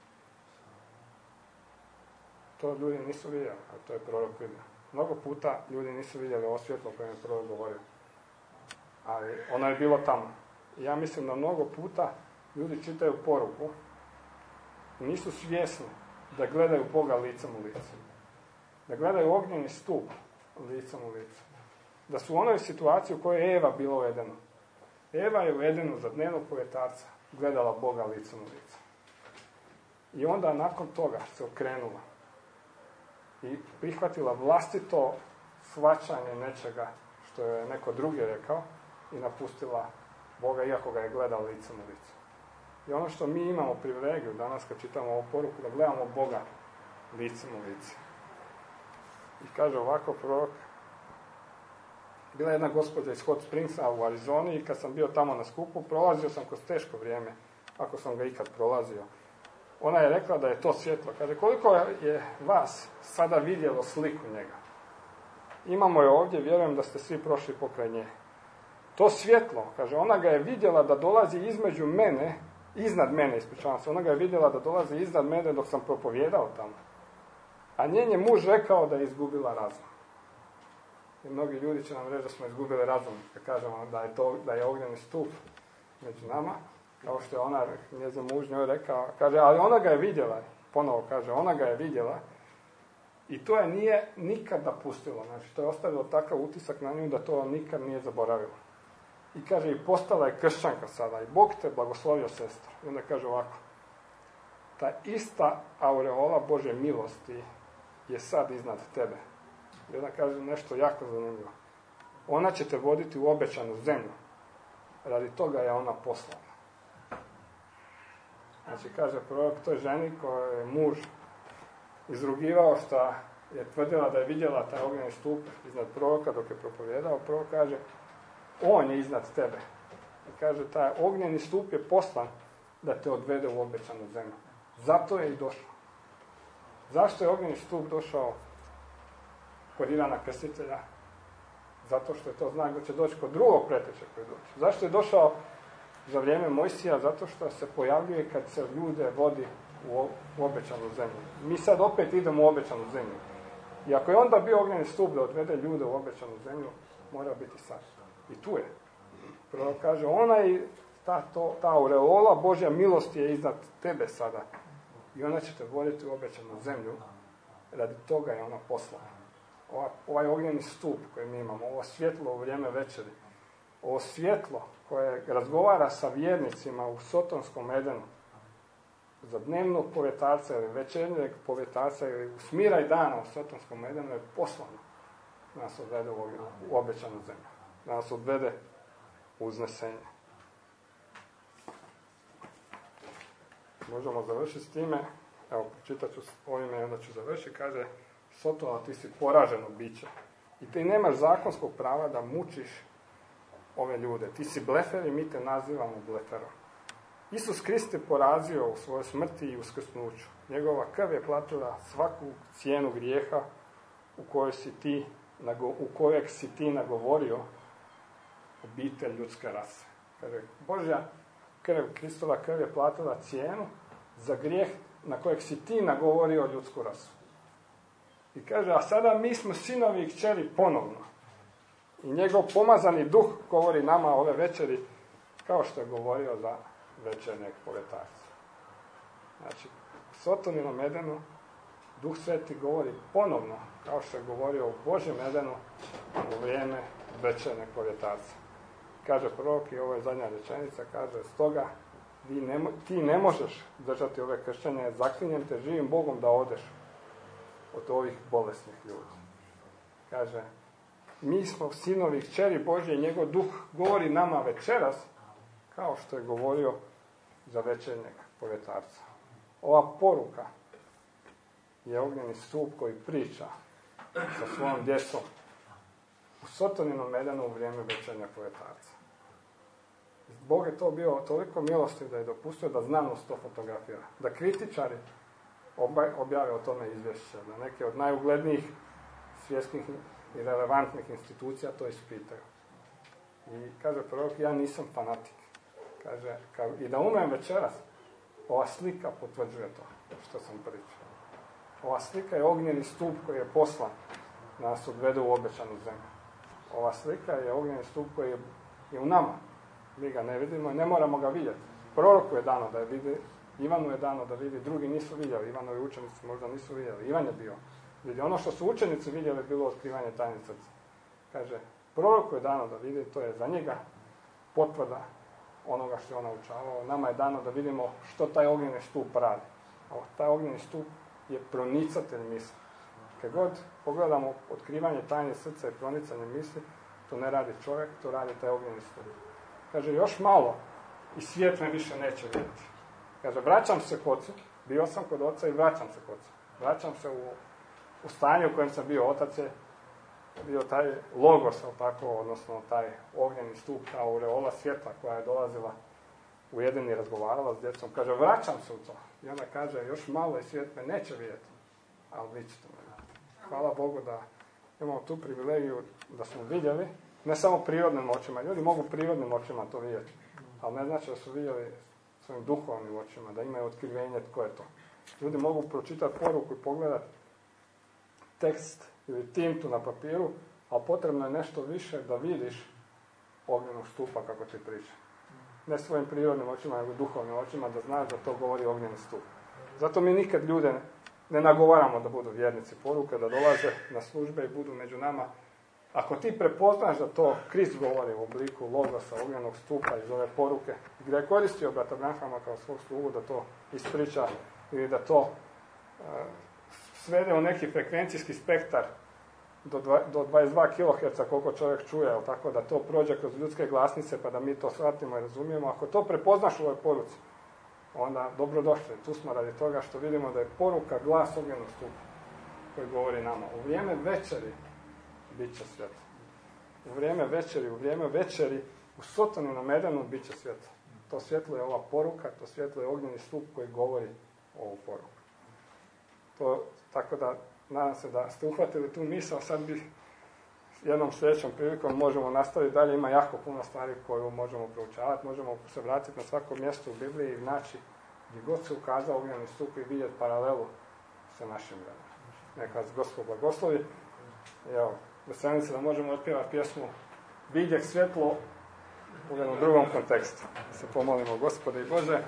To ljudi nisu vidjeli, a to je prorok vidio. Mnogo puta ljudi nisu vidjeli ovo svjetlo koje je prorok govorio. Ali ono je bilo tamo. I ja mislim da mnogo puta ljudi čitaju poruku i nisu svjesni da gledaju Boga licem u lice. Da gledaju ognjeni stup licem u lice. Da su u onoj situaciji u kojoj je Eva bila u Edenu. Eva je u Edenu za dnevnog povetarca gledala Boga licem u lice. I onda nakon toga se okrenula i prihvatila vlastito shvaćanje nečega što je neko drugi rekao i napustila Boga iako ga je gledala licem u lice. I ono što mi imamo privilegiju danas kad čitamo ovu poruku, da gledamo Boga licem u lice. I kaže ovako prorok, bila je jedna gospođa iz Hot Springsa u Arizoni i kad sam bio tamo na skupu, prolazio sam kroz teško vrijeme, ako sam ga ikad prolazio. ona je rekla da je to svjetlo. Kaže, koliko je vas sada vidjelo sliku njega? Imamo je ovdje, vjerujem da ste svi prošli pokraj nje. To svjetlo, kaže, ona ga je vidjela da dolazi između mene, iznad mene, ispričavam se, ona ga je vidjela da dolazi iznad mene dok sam propovjedao tamo. A njen je muž rekao da je izgubila razum. I mnogi ljudi će nam reći da smo izgubili razum, kad kažemo da je, to, da je ognjeni stup među nama, kao što je ona, njezin muž njoj rekao, kaže, ali ona ga je vidjela, ponovo kaže, ona ga je vidjela, i to je nije nikada pustilo, znači to je ostavilo takav utisak na nju da to nikad nije zaboravilo. I kaže, i postala je kršćanka sada, i Bog te blagoslovio, sestra. I onda kaže ovako, ta ista aureola Božje milosti je sad iznad tebe. I onda kaže nešto jako zanimljivo. Ona će te voditi u obećanu zemlju. Radi toga je ona poslana. Znači, kaže prorok toj ženi koja je muž izrugivao što je tvrdila da je vidjela taj ognjeni stup iznad proroka dok je propovjedao. Prorok kaže, on je iznad tebe. I kaže, taj ognjeni stup je poslan da te odvede u obećanu zemlju. Zato je i došao. Zašto je ognjeni stup došao kod Ivana Krstitelja? Zato što je to znak da će doći kod drugog preteče koji doći. Zašto je došao za vrijeme Mojsija? Zato što se pojavljuje kad se ljude vodi u, u obećanu zemlju. Mi sad opet idemo u obećanu zemlju. I ako je onda bio ognjeni stup da odvede ljude u obećanu zemlju, mora biti sad. I tu je. Prvo kaže, ona i ta, to, ta aureola Božja milost je iznad tebe sada. I ona će te voditi u obećanu zemlju. Radi toga je ona poslana. Ova, ovaj ognjeni stup koji mi imamo, ovo svjetlo u vrijeme večeri, ovo svjetlo koje razgovara sa vjernicima u Sotonskom Edenu, za dnevnog povjetarca ili večernjeg povjetarca ili u smiraj dana u Sotonskom Edenu je poslano da nas odvede u, u obećanu zemlju. Da nas odvede u uznesenje. Možemo završiti s time. Evo, pročitat ću ovime i onda ću završiti. Kaže, Sotona, ti si poraženo biće. I ti nemaš zakonskog prava da mučiš ove ljude. Ti si blefer i mi te nazivamo bleferom. Isus Krist je porazio u svojoj smrti i uskrsnuću. Njegova krv je platila svaku cijenu grijeha u kojoj si ti, u kojeg si ti nagovorio obitelj ljudske rase. Kaže, Božja krv, Kristova krv je platila cijenu za grijeh na kojeg si ti nagovorio ljudsku rasu. I kaže, a sada mi smo sinovi i kćeri ponovno. I njegov pomazani duh govori nama ove večeri kao što je govorio za večernjeg povjetarca. Znači, u Sotoninom Edenu Duh Sveti govori ponovno kao što je govorio u Božjem Edenu u vrijeme večernjeg povjetarca. Kaže prorok, i ovo je zadnja rečenica, kaže, stoga vi ne, ti ne možeš držati ove kršćanje, zaklinjem te živim Bogom da odeš od ovih bolesnih ljudi. Kaže, mi smo sinovi i kćeri Božje i njegov duh govori nama večeras kao što je govorio za večernjeg povjetarca. Ova poruka je ognjeni stup koji priča sa svojom djecom u Sotoninom Edenu u vrijeme večernjeg povjetarca. Bog je to bio toliko milostiv da je dopustio da znanost to fotografira. Da kritičari objave o tome izvješće. Da neke od najuglednijih svjetskih i relevantnih institucija to ispitaju. I kaže prorok, ja nisam fanatik. Kaže, kao, i da umrem večeras, ova slika potvrđuje to što sam pričao. Ova slika je ognjeni stup koji je poslan da nas odvede u obećanu zemlju. Ova slika je ognjeni stup koji je, je u nama. Mi ga ne vidimo i ne moramo ga vidjeti. Proroku je dano da je vidi, Ivanu je dano da vidi, drugi nisu vidjeli. Ivanovi učenici možda nisu vidjeli. Ivan je bio vidi. Ono što su učenici vidjeli bilo otkrivanje tajne srca. Kaže, proroku je dano da vidi, to je za njega potvrda onoga što je on naučavao. Nama je dano da vidimo što taj ognjeni stup radi. A taj ognjeni stup je pronicatelj misli. Kad god pogledamo otkrivanje tajne srca i pronicanje misli, to ne radi čovjek, to radi taj ognjeni stup. Kaže, još malo i svijet me više neće vidjeti. Kaže, vraćam se kod oca, bio sam kod oca i vraćam se kod oca. Vraćam se u, u stanje u kojem sam bio. Otac je bio taj logos, tako, odnosno taj ognjeni stup, ta aureola svjetla koja je dolazila u Edeni razgovarala s djecom, kaže, vraćam se u to. I ona kaže, još malo i svijet me neće vidjeti, ali vi ćete me vidjeti. Hvala Bogu da imamo tu privilegiju da smo vidjeli, ne samo prirodnim očima, ljudi mogu prirodnim očima to vidjeti, ali ne znači da su vidjeli svojim duhovnim očima, da imaju otkrivenje tko je to. Ljudi mogu pročitati poruku i pogledati tekst ili tintu na papiru, ali potrebno je nešto više da vidiš ognjenog stupa kako ti priča. Ne svojim prirodnim očima, nego duhovnim očima, da znaš da to govori ognjeni stup. Zato mi nikad ljude ne nagovaramo da budu vjernici poruke, da dolaze na službe i budu među nama. Ako ti prepoznaš da to Krist govori u obliku logosa, ognjenog stupa iz ove poruke, gdje je koristio brata Branhama kao svog slugu da to ispriča ili da to uh, svede u neki frekvencijski spektar do, dva, do dvadeset dva kiloherca koliko čovjek čuje, ali tako da to prođe kroz ljudske glasnice pa da mi to shvatimo i razumijemo. Ako to prepoznaš u ovoj poruci, onda dobrodošli. Tu smo radi toga što vidimo da je poruka glas ognjenog stupa koji govori nama. U vrijeme večeri bit će svjetlo. U vrijeme večeri, u vrijeme večeri u Sotonu na Medenu bit će svjetlo. To svjetlo je ova poruka, to svjetlo je ognjeni stup koji govori ovu poruku. To, tako da, nadam se da ste uhvatili tu misao, sad bi jednom sljedećom prilikom možemo nastaviti dalje, ima jako puno stvari koju možemo proučavati, možemo se vratiti na svako mjesto u Bibliji i naći gdje god se ukazao ognjeni stup i vidjeti paralelu sa našim vremenom. Neka vas Gospod blagoslovi. Evo, veselim se da možemo otpjevati pjesmu Vidjeh svjetlo u jednom drugom kontekstu. Da se pomolimo, Gospode i Bože,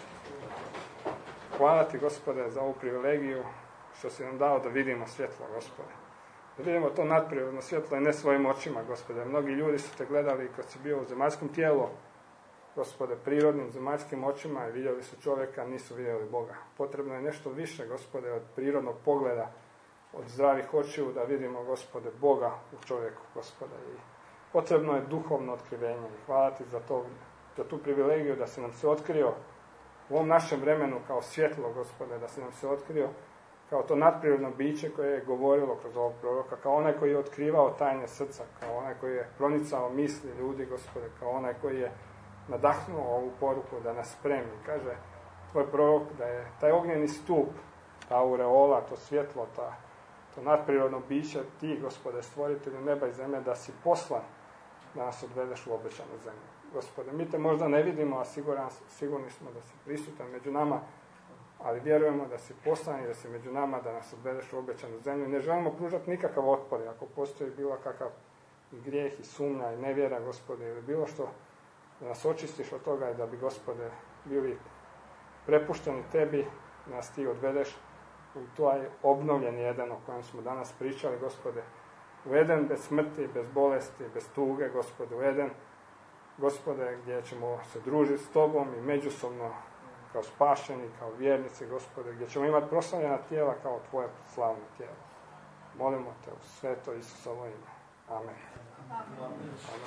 hvala ti, Gospode, za ovu privilegiju što si nam dao da vidimo svjetlo, Gospode. Da vidimo to nadprirodno svjetlo i ne svojim očima, Gospode. Mnogi ljudi su te gledali kad si bio u zemaljskom tijelu, Gospode, prirodnim zemaljskim očima i vidjeli su čovjeka, nisu vidjeli Boga. Potrebno je nešto više, Gospode, od prirodnog pogleda, od zdravih očiju da vidimo, Gospode, Boga u čovjeku, Gospode. I potrebno je duhovno otkrivenje. I hvala ti za, to, za tu privilegiju da si nam se otkrio u ovom našem vremenu kao svjetlo, Gospode, da si nam se otkrio kao to nadprirodno biće koje je govorilo kroz ovog proroka, kao onaj koji je otkrivao tajne srca, kao onaj koji je pronicao misli ljudi, Gospode, kao onaj koji je nadahnuo ovu poruku da nas spremi. Kaže tvoj prorok da je taj ognjeni stup, ta aureola, to svjetlo, ta, to nadprirodno biće, ti, Gospode, stvoritelju neba i zemlje, da si poslan da nas odvedeš u obećanu zemlju. Gospode, mi te možda ne vidimo, a siguran, sigurni smo da si prisutan među nama, ali vjerujemo da si poslan i da si među nama, da nas odvedeš u obećanu zemlju. Ne želimo pružati nikakav otpor, ako postoji bilo kakav grijeh i sumnja i nevjera, Gospode, ili bilo što, da nas očistiš od toga i da bi, Gospode, bili prepušteni tebi, da nas ti odvedeš u taj obnovljeni Eden o kojem smo danas pričali, Gospode. U Eden bez smrti, bez bolesti, bez tuge, Gospode. U Eden, Gospode, gdje ćemo se družiti s tobom i međusobno kao spašeni, kao vjernici, Gospode, gdje ćemo imati proslavljena tijela kao tvoje slavno tijelo. Molimo te u sveto Isusovo ime. Amen. Amen.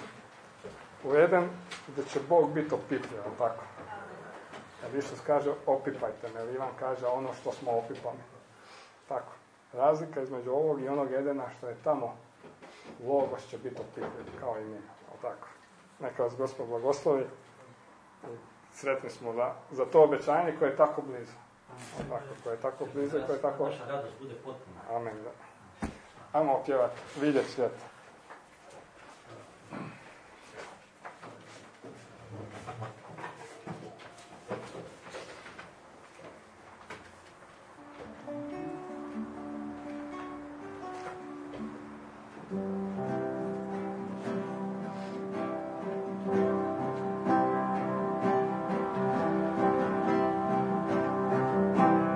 U Eden gdje će Bog biti opipljiv, tako. Kad Isus kaže opipajte me, Ivan kaže ono što smo opipani. Tako. Razlika između ovog i onog Edena što je tamo, Logos će biti opipljiv, kao i mi. Tako. Neka vas Gospod blagoslovi. Sretni smo za, za to obećanje koje je tako blizu. Tako, koje je tako blizu i koje je tako... Naša radost bude potpuna. Amen. Da. Ajmo opjevati, vidjeti svijet.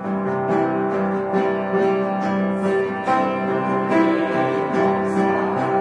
Thank you.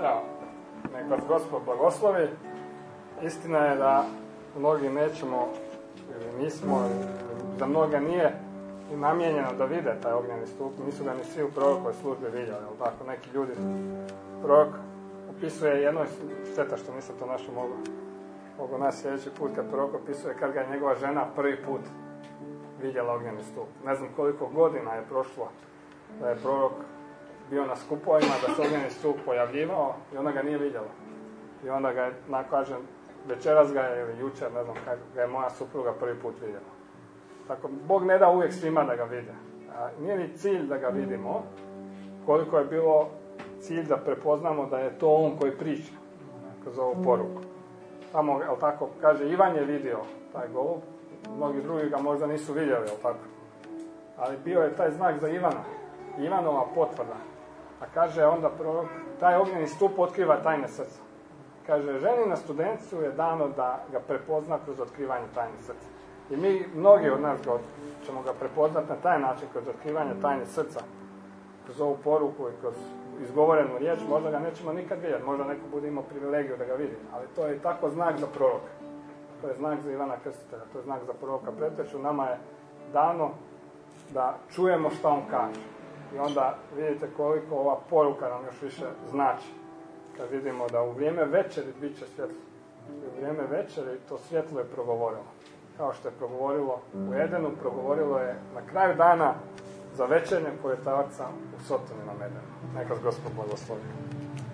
Evo, nek vas Gospod blagoslovi. Istina je da mnogi nećemo, ili nismo, ili za mnoge nije i namijenjeno da vide taj ognjeni stup. Nisu ga ni svi u prorokoj službi vidjeli, ali tako, neki ljudi. Prorok opisuje jedno, šteta što nisam to našao, mogu, mogu nas sljedeći put, kad prorok opisuje kad ga je njegova žena prvi put vidjela ognjeni stup. Ne znam koliko godina je prošlo da je prorok bio na skupovima, da se ognjeni stup pojavljivao i ona ga nije vidjela. I onda ga je, kažem, večeras ga je ili jučer, ne znam, kad ga je moja supruga prvi put vidjela. Tako, Bog ne da uvijek svima da ga vide. A nije ni cilj da ga vidimo, koliko je bilo cilj da prepoznamo da je to on koji priča kroz ovu poruku. Tamo, jel tako, kaže, Ivan je vidio taj golub, mnogi drugi ga možda nisu vidjeli, jel tako. Ali bio je taj znak za Ivana, Ivanova potvrda. A kaže onda prorok, taj ognjeni stup otkriva tajne srca. Kaže, ženi na studencu je dano da ga prepozna kroz otkrivanje tajne srca. I mi, mnogi od nas ga, ćemo ga prepoznati na taj način, kroz otkrivanje tajne srca, kroz ovu poruku i kroz izgovorenu riječ. Možda ga nećemo nikad vidjeti, možda neko bude imao privilegiju da ga vidi, ali to je tako znak za proroka. To je znak za Ivana Krstitelja, to je znak za proroka Preteču. Nama je dano da čujemo šta on kaže. I onda vidite koliko ova poruka nam još više znači. Kad vidimo da u vrijeme večeri bit će svjetlo. U vrijeme večeri to svjetlo je progovorilo. Kao što je progovorilo u Edenu, progovorilo je na kraju dana za večernje pojetarca u Sotoni na Edenu. Neka vas Gospod blagoslovi.